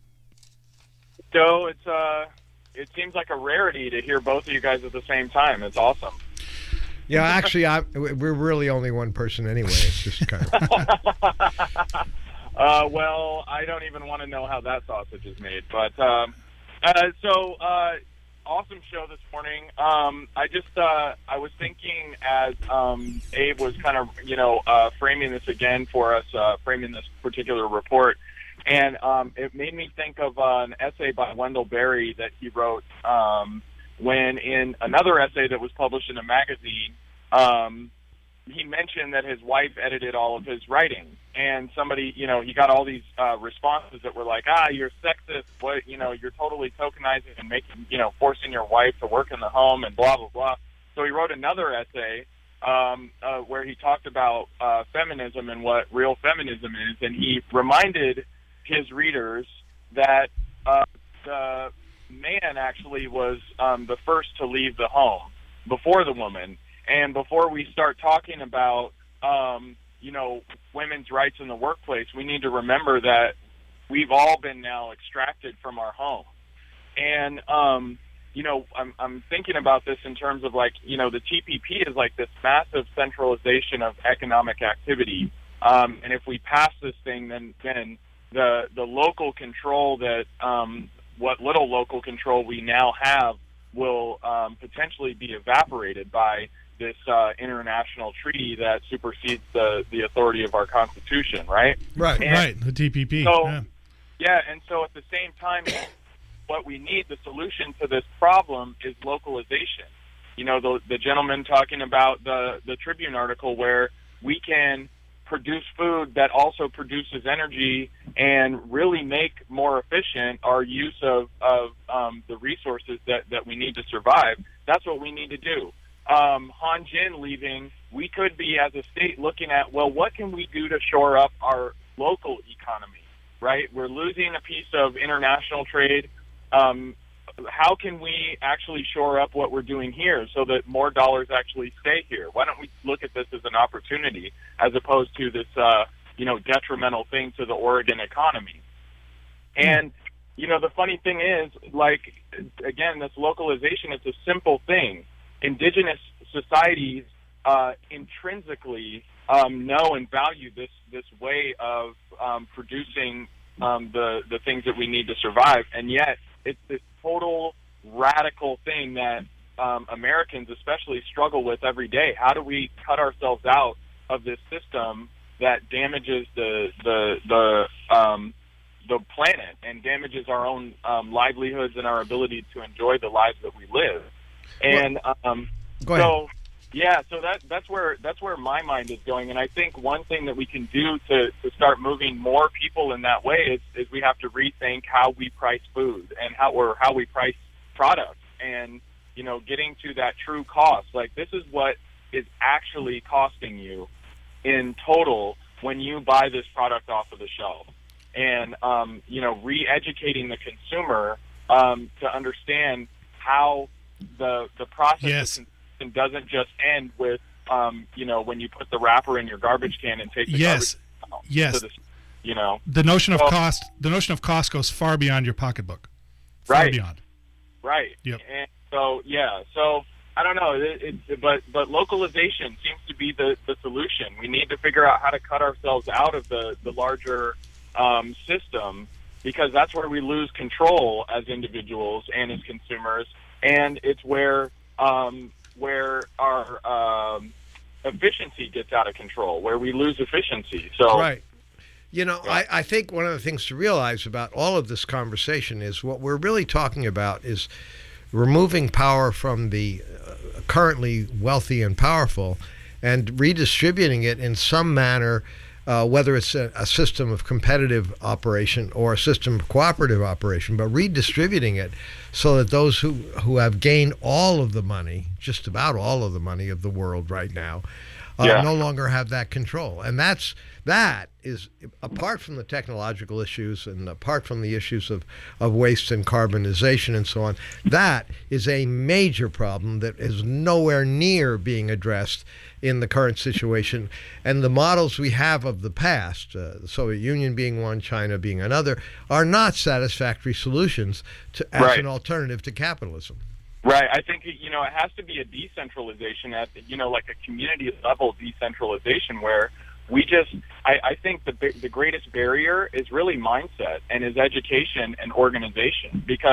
Joe, it's uh, it seems like a rarity to hear both of you guys at the same time. It's awesome. Yeah, actually, I, we're really only one person anyway. It's just kind of... Uh, well, I don't even want to know how that sausage is made. But um, uh, so uh, awesome show this morning. Um, I just uh, I was thinking as um, Abe was kind of you know uh, framing this again for us, uh, framing this particular report, and um, it made me think of uh, an essay by Wendell Berry that he wrote um, when in another essay that was published in a magazine. Um, he mentioned that his wife edited all of his writing, and somebody, you know, he got all these uh, responses that were like, ah, you're sexist, what, you know, you're totally tokenizing and making, you know, forcing your wife to work in the home and blah, blah, blah. So he wrote another essay um, uh, where he talked about uh, feminism and what real feminism is, and he reminded his readers that uh, the man actually was um, the first to leave the home before the woman. And before we start talking about, um, you know, women's rights in the workplace, we need to remember that we've all been now extracted from our home. And, um, you know, I'm, I'm thinking about this in terms of, like, you know, the T P P is like this massive centralization of economic activity. Um, and if we pass this thing, then, then the, the local control that, um, what little local control we now have will um, potentially be evaporated by this uh, international treaty that supersedes the, the authority of our Constitution, right? Right, and right, the T P P. So, yeah. yeah, and so at the same time, what we need, the solution to this problem is localization. You know, the, the gentleman talking about the, the Tribune article where we can produce food that also produces energy and really make more efficient our use of, of um, the resources that, that we need to survive. That's what we need to do. Um, Han Jin leaving, we could be as a state looking at, well, what can we do to shore up our local economy, right? We're losing a piece of international trade. Um, how can we actually shore up what we're doing here so that more dollars actually stay here? Why don't we look at this as an opportunity as opposed to this, uh, you know, detrimental thing to the Oregon economy? And, you know, the funny thing is, like, again, this localization, it's a simple thing. Indigenous societies uh, intrinsically um, know and value this this way of um, producing um, the the things that we need to survive, and yet it's this total radical thing that um, Americans especially struggle with every day. How do we cut ourselves out of this system that damages the the the um, the planet and damages our own um, livelihoods and our ability to enjoy the lives that we live? And um, Go ahead. so, yeah, so that that's where that's where my mind is going. And I think one thing that we can do to, to start moving more people in that way is, is we have to rethink how we price food and how or how we price products, and you know, getting to that true cost. Like, this is what is actually costing you in total when you buy this product off of the shelf, and um, you know, re-educating the consumer um, to understand how the the process yes. doesn't just end with um, you know, when you put the wrapper in your garbage can and take the yes. garbage out. Yes. The, you know, the notion of so, cost. The notion of cost goes far beyond your pocketbook. Far right. beyond. Right. Yep. And so yeah. So I don't know. It, it, but but localization seems to be the, the solution. We need to figure out how to cut ourselves out of the the larger um, system, because that's where we lose control as individuals and as consumers. And it's where um, where our um, efficiency gets out of control, where we lose efficiency. So, right. You know, I, I think one of the things to realize about all of this conversation is what we're really talking about is removing power from the uh, currently wealthy and powerful and redistributing it in some manner, uh, whether it's a, a system of competitive operation or a system of cooperative operation, but redistributing it so that those who, who have gained all of the money, just about all of the money of the world right now, uh, yeah. no longer have that control. And that's that is, apart from the technological issues and apart from the issues of, of waste and carbonization and so on, that is a major problem that is nowhere near being addressed in the current situation. And the models we have of the past, uh, the Soviet Union being one, China being another, are not satisfactory solutions to, as right. an alternative to capitalism. Right. I think, you know, it has to be a decentralization at, you know, like a community level decentralization where we just, I, I think the the greatest barrier is really mindset and is education and organization, because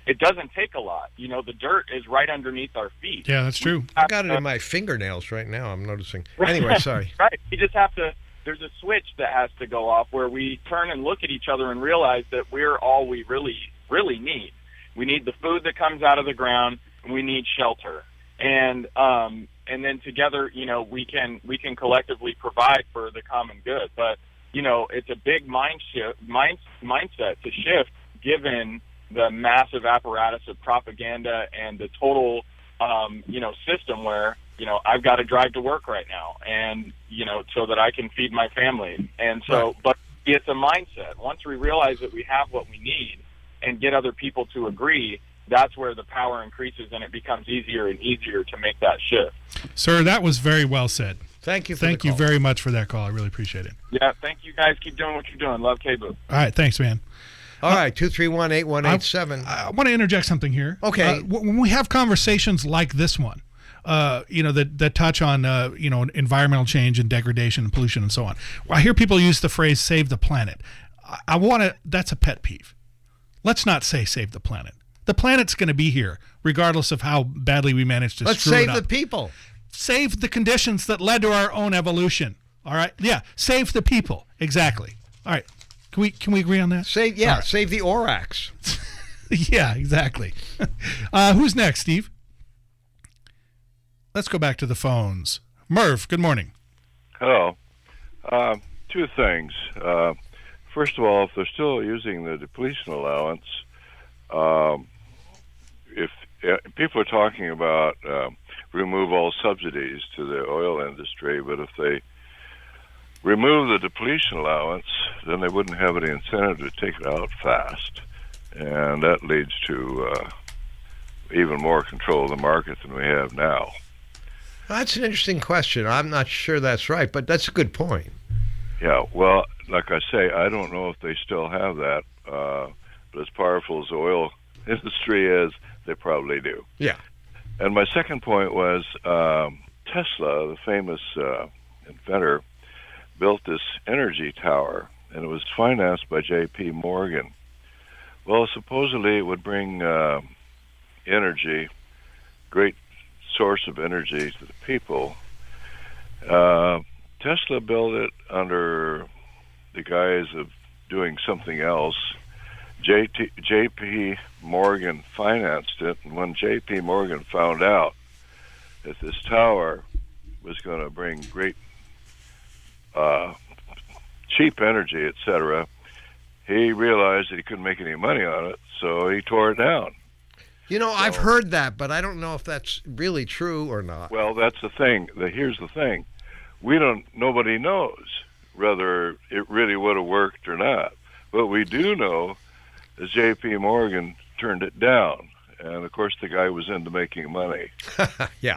it doesn't take a lot. You know, the dirt is right underneath our feet. Yeah, that's true. I got it in my fingernails right now. I'm noticing. Anyway, sorry. Right. We just have to. There's a switch that has to go off where we turn and look at each other and realize that we're all we really, really need. We need the food that comes out of the ground, and we need shelter. And um, and then together, you know, we can we can collectively provide for the common good. But you know, it's a big mind shift, mind mindset to shift, given the massive apparatus of propaganda and the total, um, you know, system where, you know, I've got to drive to work right now, and you know, so that I can feed my family. And so, right. But it's a mindset. Once we realize that we have what we need, and get other people to agree, that's where the power increases, and it becomes easier and easier to make that shift. Sir, that was very well said. Thank you for Thank the you call. very much for that call. I really appreciate it. Yeah, thank you guys. Keep doing what you're doing. Love K-Boo. All right, thanks, man. All uh, right, two three one, eight one eight seven. I, I want to interject something here. Okay. Uh, when we have conversations like this one, uh, you know, that, that touch on, uh, you know, environmental change and degradation and pollution and so on, I hear people use the phrase save the planet. I, I want to, that's a pet peeve. Let's not say save the planet. The planet's going to be here, regardless of how badly we manage to Let's screw it save up. the people. Save the conditions that led to our own evolution. All right? Yeah, save the people. Exactly. All right. Can we can we agree on that? Save yeah, right. Save the Orax. Yeah, exactly. uh, who's next, Steve? Let's go back to the phones. Merv, good morning. Hello. Uh, two things. Uh, first of all, if they're still using the depletion allowance, um, if uh, people are talking about uh, remove all subsidies to the oil industry, but if they remove the depletion allowance, then they wouldn't have any incentive to take it out fast. And that leads to uh, even more control of the market than we have now. That's an interesting question. I'm not sure that's right, but that's a good point. Yeah, well, like I say, I don't know if they still have that, uh, but as powerful as the oil industry is, they probably do. Yeah. And my second point was um, Tesla, the famous uh, inventor, built this energy tower, and it was financed by J P Morgan. Well, supposedly it would bring uh, energy, great source of energy to the people. Uh, Tesla built it under the guise of doing something else. J P Morgan financed it, and when J P Morgan found out that this tower was going to bring great uh, cheap energy, et cetera, he realized that he couldn't make any money on it, so he tore it down. You know, so, I've heard that, but I don't know if that's really true or not. Well, that's the thing. The, here's the thing. We don't, nobody knows whether it really would have worked or not. What we do know is J P Morgan turned it down. And, of course, the guy was into making money. Yeah.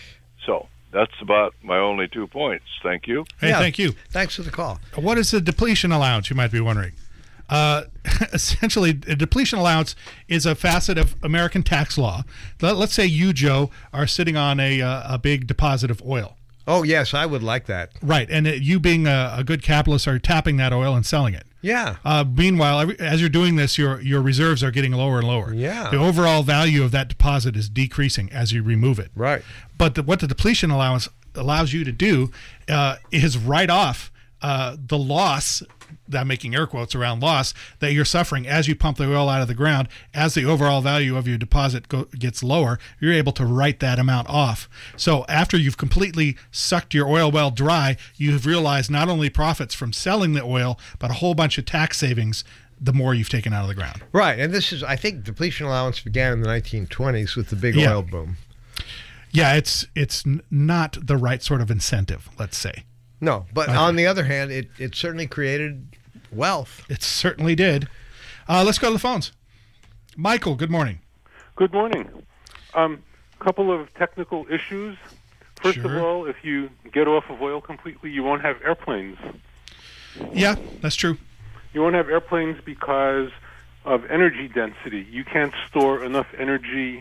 So that's about my only two points. Thank you. Hey, yeah, thank you. Thanks for the call. What is the depletion allowance, you might be wondering? Uh, essentially, a depletion allowance is a facet of American tax law. Let, let's say you, Joe, are sitting on a, uh, a big deposit of oil. Oh, yes, I would like that. Right, and it, you being a, a good capitalist are tapping that oil and selling it. Yeah. Uh, meanwhile, every, as you're doing this, your your reserves are getting lower and lower. Yeah. The overall value of that deposit is decreasing as you remove it. Right. But the, what the depletion allowance allows you to do uh, is write off uh, the loss, I'm making air quotes around loss, that you're suffering as you pump the oil out of the ground. As the overall value of your deposit go, gets lower, you're able to write that amount off. So after you've completely sucked your oil well dry, you've realized not only profits from selling the oil, but a whole bunch of tax savings the more you've taken out of the ground. Right, and this is, I think depletion allowance began in the nineteen twenties with the big yeah. oil boom. Yeah, it's it's not the right sort of incentive, let's say. No, but okay. On the other hand, it, it certainly created wealth. It certainly did. Uh, let's go to the phones. Michael, good morning. Good morning. A um, couple of technical issues. First sure. of all, if you get off of oil completely, you won't have airplanes. Yeah, that's true. You won't have airplanes because of energy density. You can't store enough energy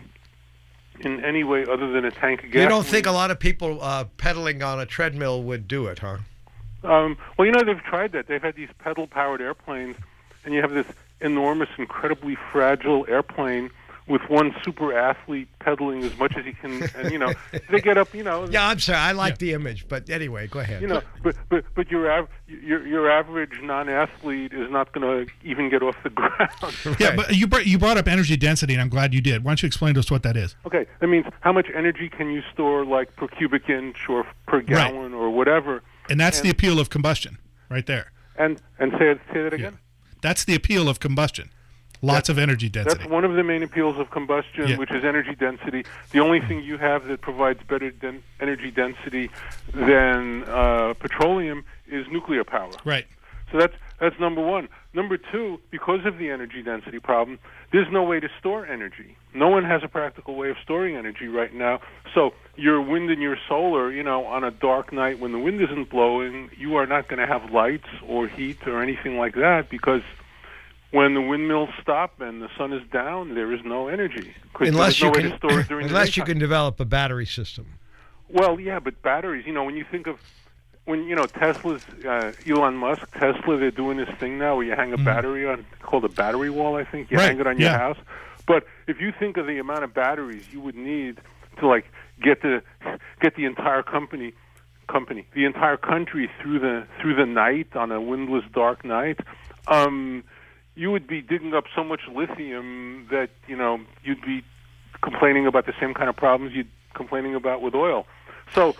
in any way other than a tank of gas. You don't think a lot of people uh, pedaling on a treadmill would do it, huh? Um, well, you know, they've tried that. They've had these pedal-powered airplanes, and you have this enormous, incredibly fragile airplane with one super athlete pedaling as much as he can, and you know they get up, you know. Yeah, I'm sorry, I like yeah. the image, but anyway, go ahead. You know, but but but your av- your your average non-athlete is not going to even get off the ground. Yeah, but you brought, you brought up energy density, and I'm glad you did. Why don't you explain to us what that is? Okay, that means how much energy can you store, like per cubic inch or per gallon or whatever. And that's and, the appeal of combustion, right there. And and say say that again. Yeah. That's the appeal of combustion. Lots that's, of energy density. That's one of the main appeals of combustion, yeah. which is energy density. The only thing you have that provides better den- energy density than uh, petroleum is nuclear power. Right. So that's that's number one. Number two, because of the energy density problem, there's no way to store energy. No one has a practical way of storing energy right now. So your wind and your solar, you know, on a dark night when the wind isn't blowing, you are not going to have lights or heat or anything like that, because when the windmills stop and the sun is down, there is no energy. Unless there's no you way can, to store it during unless the you can develop a battery system. Well, yeah, but batteries, you know, when you think of, when, you know, Tesla's, uh, Elon Musk, Tesla, they're doing this thing now where you hang a mm-hmm. battery on, called a battery wall, I think. You right. hang it on yeah. your house. But if you think of the amount of batteries you would need to, like, get the get the entire company, company, the entire country through the through the night on a windless, dark night, um, you would be digging up so much lithium that, you know, you'd be complaining about the same kind of problems you'd complaining about with oil. So,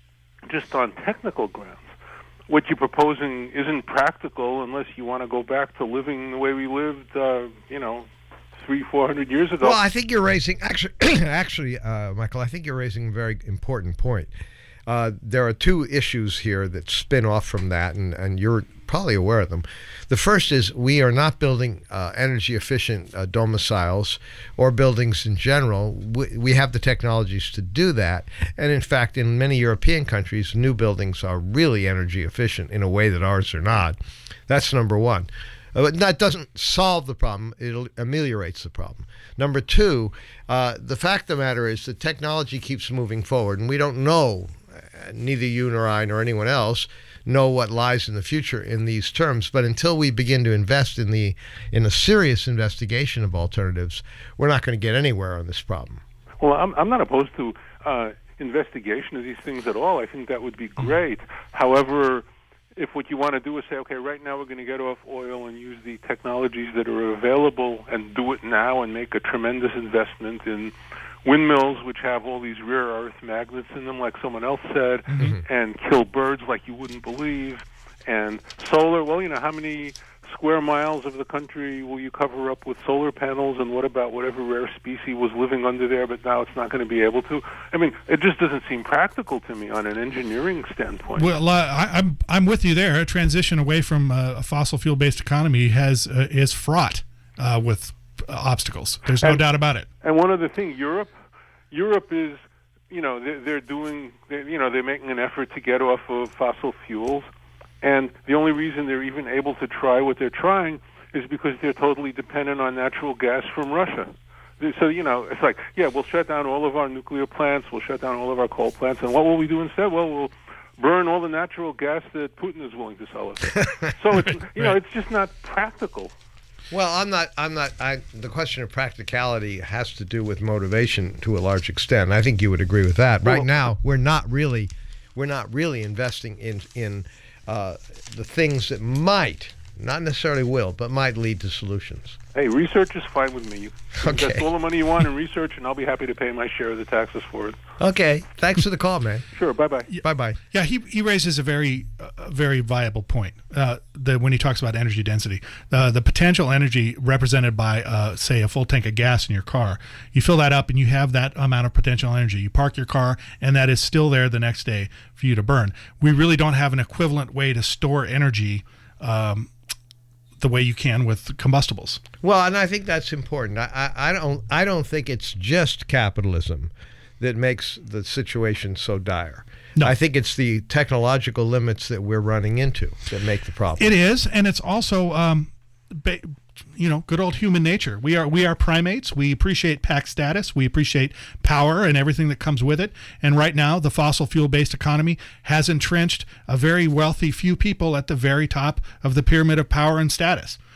just on technical grounds, what you're proposing isn't practical unless you want to go back to living the way we lived, uh, you know, three, four hundred years ago. Well, I think you're raising, actually, actually, uh, Michael, I think you're raising a very important point. Uh, there are two issues here that spin off from that, and, and you're probably aware of them. The first is we are not building uh, energy-efficient uh, domiciles or buildings in general. We, we have the technologies to do that, and in fact, in many European countries, new buildings are really energy-efficient in a way that ours are not. That's number one. Uh, but that doesn't solve the problem. It ameliorates the problem. Number two, uh, the fact of the matter is that technology keeps moving forward, and we don't know, uh, neither you nor I nor anyone else, know what lies in the future in these terms. But until we begin to invest in the in a serious investigation of alternatives, we're not going to get anywhere on this problem. Well, I'm, I'm not opposed to uh, investigation of these things at all. I think that would be great. However, if what you want to do is say, okay, right now we're going to get off oil and use the technologies that are available and do it now and make a tremendous investment in windmills, which have all these rare earth magnets in them, like someone else said, mm-hmm. and kill birds like you wouldn't believe, and solar, well, you know, how many square miles of the country will you cover up with solar panels, and what about whatever rare species was living under there, but now it's not going to be able to? I mean, it just doesn't seem practical to me on an engineering standpoint. Well, uh, I, I'm I'm with you there. A transition away from uh, a fossil fuel-based economy has uh, is fraught uh, with obstacles. There's no and, doubt about it. And one other thing, Europe, Europe is, you know, they're, they're doing, they're, you know, they're making an effort to get off of fossil fuels. And the only reason they're even able to try what they're trying is because they're totally dependent on natural gas from Russia. So, you know, it's like, yeah, we'll shut down all of our nuclear plants, we'll shut down all of our coal plants, and what will we do instead? Well, we'll burn all the natural gas that Putin is willing to sell us. So, it's, you know, it's just not practical. Well, I'm not, I'm not, I, the question of practicality has to do with motivation to a large extent. I think you would agree with that. Right now, we're not really, we're not really investing in, in, Uh, the things that might, not necessarily will, but might lead to solutions. Hey, research is fine with me. You okay. invest all the money you want in research, and I'll be happy to pay my share of the taxes for it. Okay. Thanks for the call, man. Sure. Bye-bye. Yeah, bye-bye. Yeah, he he raises a very, uh, very viable point uh, that when he talks about energy density. Uh, the potential energy represented by, uh, say, a full tank of gas in your car, you fill that up and you have that amount of potential energy. You park your car, and that is still there the next day for you to burn. We really don't have an equivalent way to store energy um, the way you can with combustibles. Well, and I think that's important. I, I, I don't I don't think it's just capitalism that makes the situation so dire. No. I think it's the technological limits that we're running into that make the problem. It is, and it's also, um, ba- you know, good old human nature. We are we are primates. We appreciate pack status. We appreciate power and everything that comes with it. And right now, the fossil fuel-based economy has entrenched a very wealthy few people at the very top of the pyramid of power and status.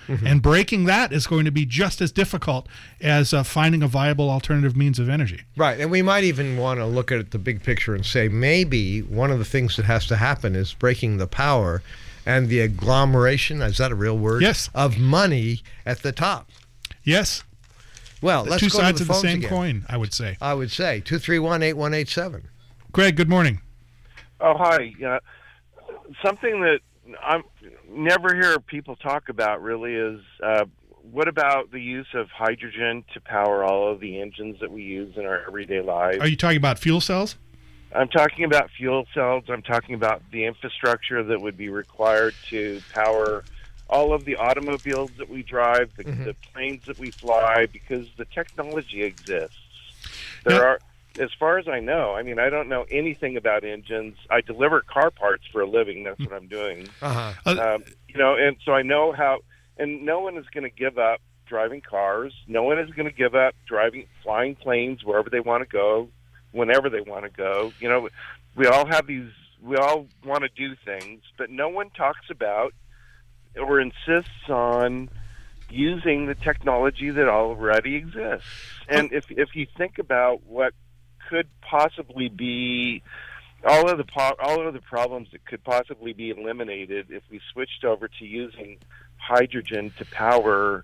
Mm-hmm. And breaking that is going to be just as difficult as uh, finding a viable alternative means of energy. Right, and we might even want to look at the big picture and say maybe one of the things that has to happen is breaking the power and the agglomeration, is that a real word? Yes. Of money at the top. Yes. Well, the let's two go sides to the of the phones same again. coin, I would say. I would say two three one, eight one eight seven. Greg, good morning. Oh, hi. Uh, something that I never hear people talk about really is uh, what about the use of hydrogen to power all of the engines that we use in our everyday lives? Are you talking about fuel cells? I'm talking about fuel cells. I'm talking about the infrastructure that would be required to power all of the automobiles that we drive, the, Mm-hmm. the planes that we fly, because the technology exists. There Yeah. are, as far as I know, I mean, I don't know anything about engines. I deliver car parts for a living. That's what I'm doing. Uh-huh. Um, you know, and so I know how, and no one is going to give up driving cars. No one is going to give up driving, flying planes wherever they want to go, whenever they want to go. You know, we all have these, we all want to do things, but no one talks about or insists on using the technology that already exists. And if if you think about what could possibly be all of the po- all of the problems that could possibly be eliminated if we switched over to using hydrogen to power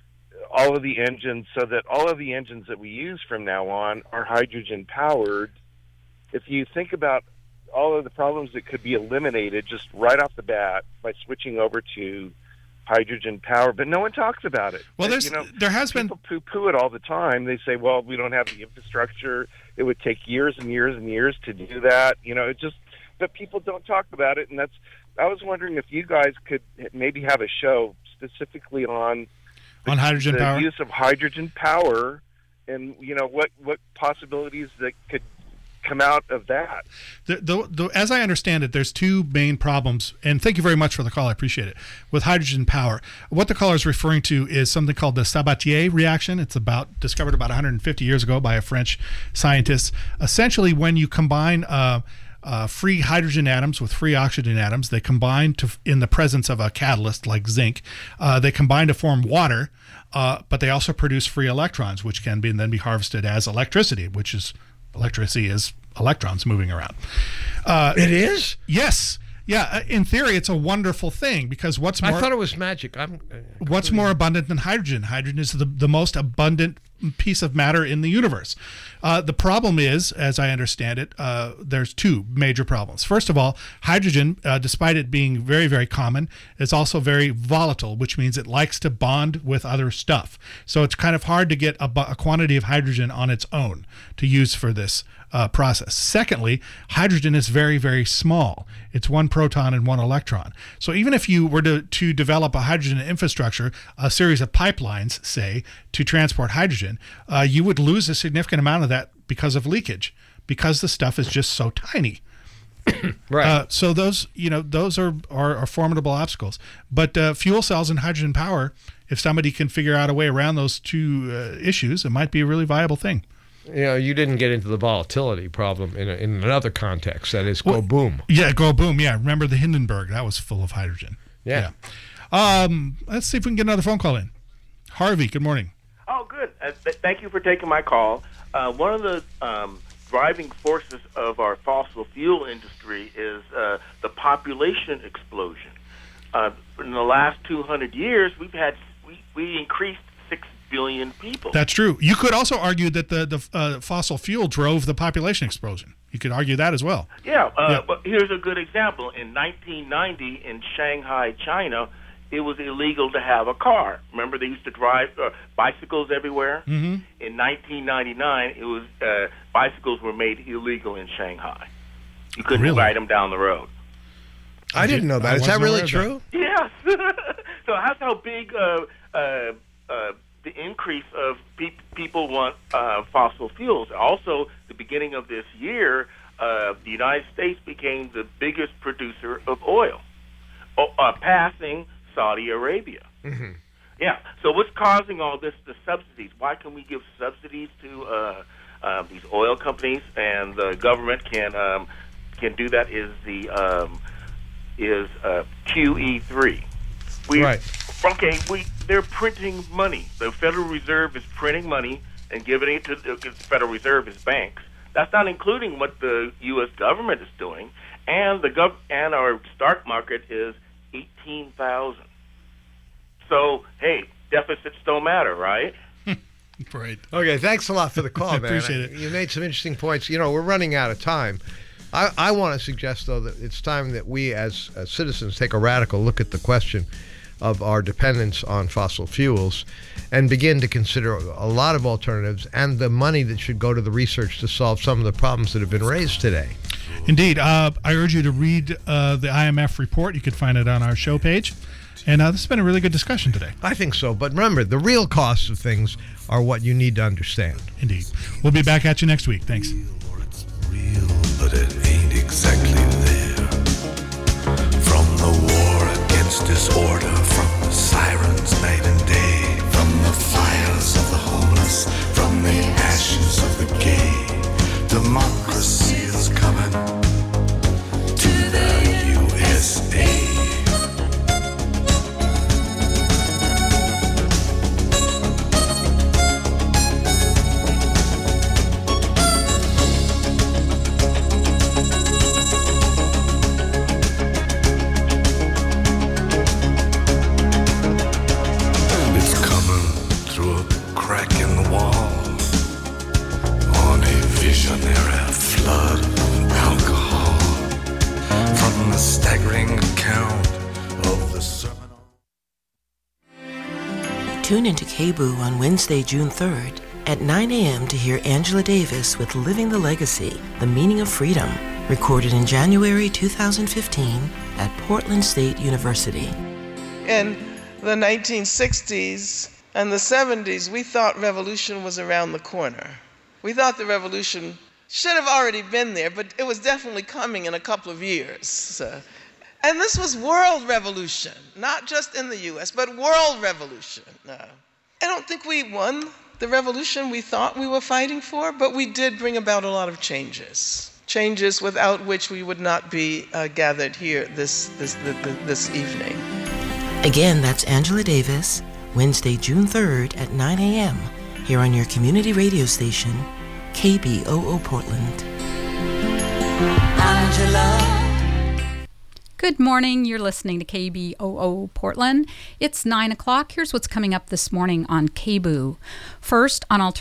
all of the engines, so that all of the engines that we use from now on are hydrogen powered. If you think about all of the problems that could be eliminated just right off the bat by switching over to hydrogen power, but no one talks about it. Well, there's you know, there has been people poo-poo it all the time. They say, "Well, we don't have the infrastructure. It would take years and years and years to do that." You know, it just, but people don't talk about it, and that's. I was wondering if you guys could maybe have a show specifically on the, on hydrogen the power, use of hydrogen power, and you know what what possibilities that could come out of that. The, the, the, as I understand it, there's two main problems, and thank you very much for the call. I appreciate it. With hydrogen power, what the caller is referring to is something called the Sabatier reaction. It's about discovered about one hundred fifty years ago by a French scientist. Essentially, when you combine uh, uh, free hydrogen atoms with free oxygen atoms, they combine to in the presence of a catalyst like zinc. Uh, they combine to form water, uh, but they also produce free electrons, which can be then be harvested as electricity, which is electricity is electrons moving around. Uh, it is? Yes. Yeah. In theory, it's a wonderful thing because what's more... I thought it was magic. I'm, uh, what's more abundant than hydrogen? Hydrogen is the, the most abundant piece of matter in the universe. Uh, the problem is, as I understand it, uh, there's two major problems. First of all, hydrogen, uh, despite it being very, very common, is also very volatile, which means it likes to bond with other stuff. So it's kind of hard to get a, a quantity of hydrogen on its own to use for this uh, process. Secondly, hydrogen is very, very small. It's one proton and one electron. So even if you were to, to develop a hydrogen infrastructure, a series of pipelines, say, to transport hydrogen, uh, you would lose a significant amount of that because of leakage, because the stuff is just so tiny. Right. Uh, so those, you know, those are, are, are formidable obstacles. But uh, fuel cells and hydrogen power, if somebody can figure out a way around those two uh, issues, it might be a really viable thing. You know, you didn't get into the volatility problem in, a, in another context. That is, go Well, boom. Yeah, go boom. Yeah, remember the Hindenburg? That was full of hydrogen. Yeah. yeah. Um, let's see if we can get another phone call in. Harvey, good morning. Oh, good. Uh, th- thank you for taking my call. Uh, one of the um, driving forces of our fossil fuel industry is uh, the population explosion. Uh, in the last two hundred years, we've had we, we increased six billion people. That's true. You could also argue that the, the uh, fossil fuel drove the population explosion. You could argue that as well. Yeah, uh, Yeah. but here's a good example. In nineteen ninety, in Shanghai, China, it was illegal to have a car. Remember, they used to drive uh, bicycles everywhere? Mm-hmm. In nineteen ninety-nine, it was uh, bicycles were made illegal in Shanghai. You couldn't Really? ride them down the road. I didn't know that. I Is that wasn't aware really of true? Yes. So that's how big uh, uh, uh, the increase of pe- people want uh, fossil fuels. Also, the beginning of this year, uh, the United States became the biggest producer of oil, o- uh, passing Saudi Arabia. Mm-hmm. Yeah. So what's causing all this? The subsidies. Why can we give subsidies to uh, uh, these oil companies, and the government can um, can do that? Is the um, is uh, Q E three. We, Right. Okay, we they're printing money. The Federal Reserve is printing money and giving it to the the Federal Reserve is banks. That's not including what the U S government is doing, and the gov and our stock market is eighteen thousand. So hey, deficits don't matter, right? Right. Okay, thanks a lot for the call, man. Appreciate it. You made some interesting points. You know, we're running out of time. I, I want to suggest, though, that it's time that we as, as citizens take a radical look at the question of our dependence on fossil fuels and begin to consider a lot of alternatives and the money that should go to the research to solve some of the problems that have been raised today. Indeed. Uh, I urge you to read uh, the I M F report. You can find it on our show page. And uh, this has been a really good discussion today. I think so. But remember, the real costs of things are what you need to understand. Indeed. We'll be back at you next week. Thanks. But it ain't exactly there. From the war against disorder, from the sirens night and day, from the fires of the homeless, from the ashes of the gay, democracy is coming to the U S A. Flood of alcohol from the staggering account of the sermon. Tune into K B O on Wednesday, June third at nine a.m. to hear Angela Davis with Living the Legacy, The Meaning of Freedom, recorded in January two thousand fifteen at Portland State University. In the nineteen sixties and the seventies, we thought revolution was around the corner. We thought the revolution should have already been there, but it was definitely coming in a couple of years. So, and this was world revolution, not just in the U S, but world revolution. No. I don't think we won the revolution we thought we were fighting for, but we did bring about a lot of changes. Changes without which we would not be uh, gathered here this, this, this, this evening. Again, that's Angela Davis, Wednesday, June third at nine a.m. here on your community radio station, K B O O Portland. Angela. Good morning. You're listening to K B O O Portland. It's nine o'clock. Here's what's coming up this morning on K B O O. First, on alternative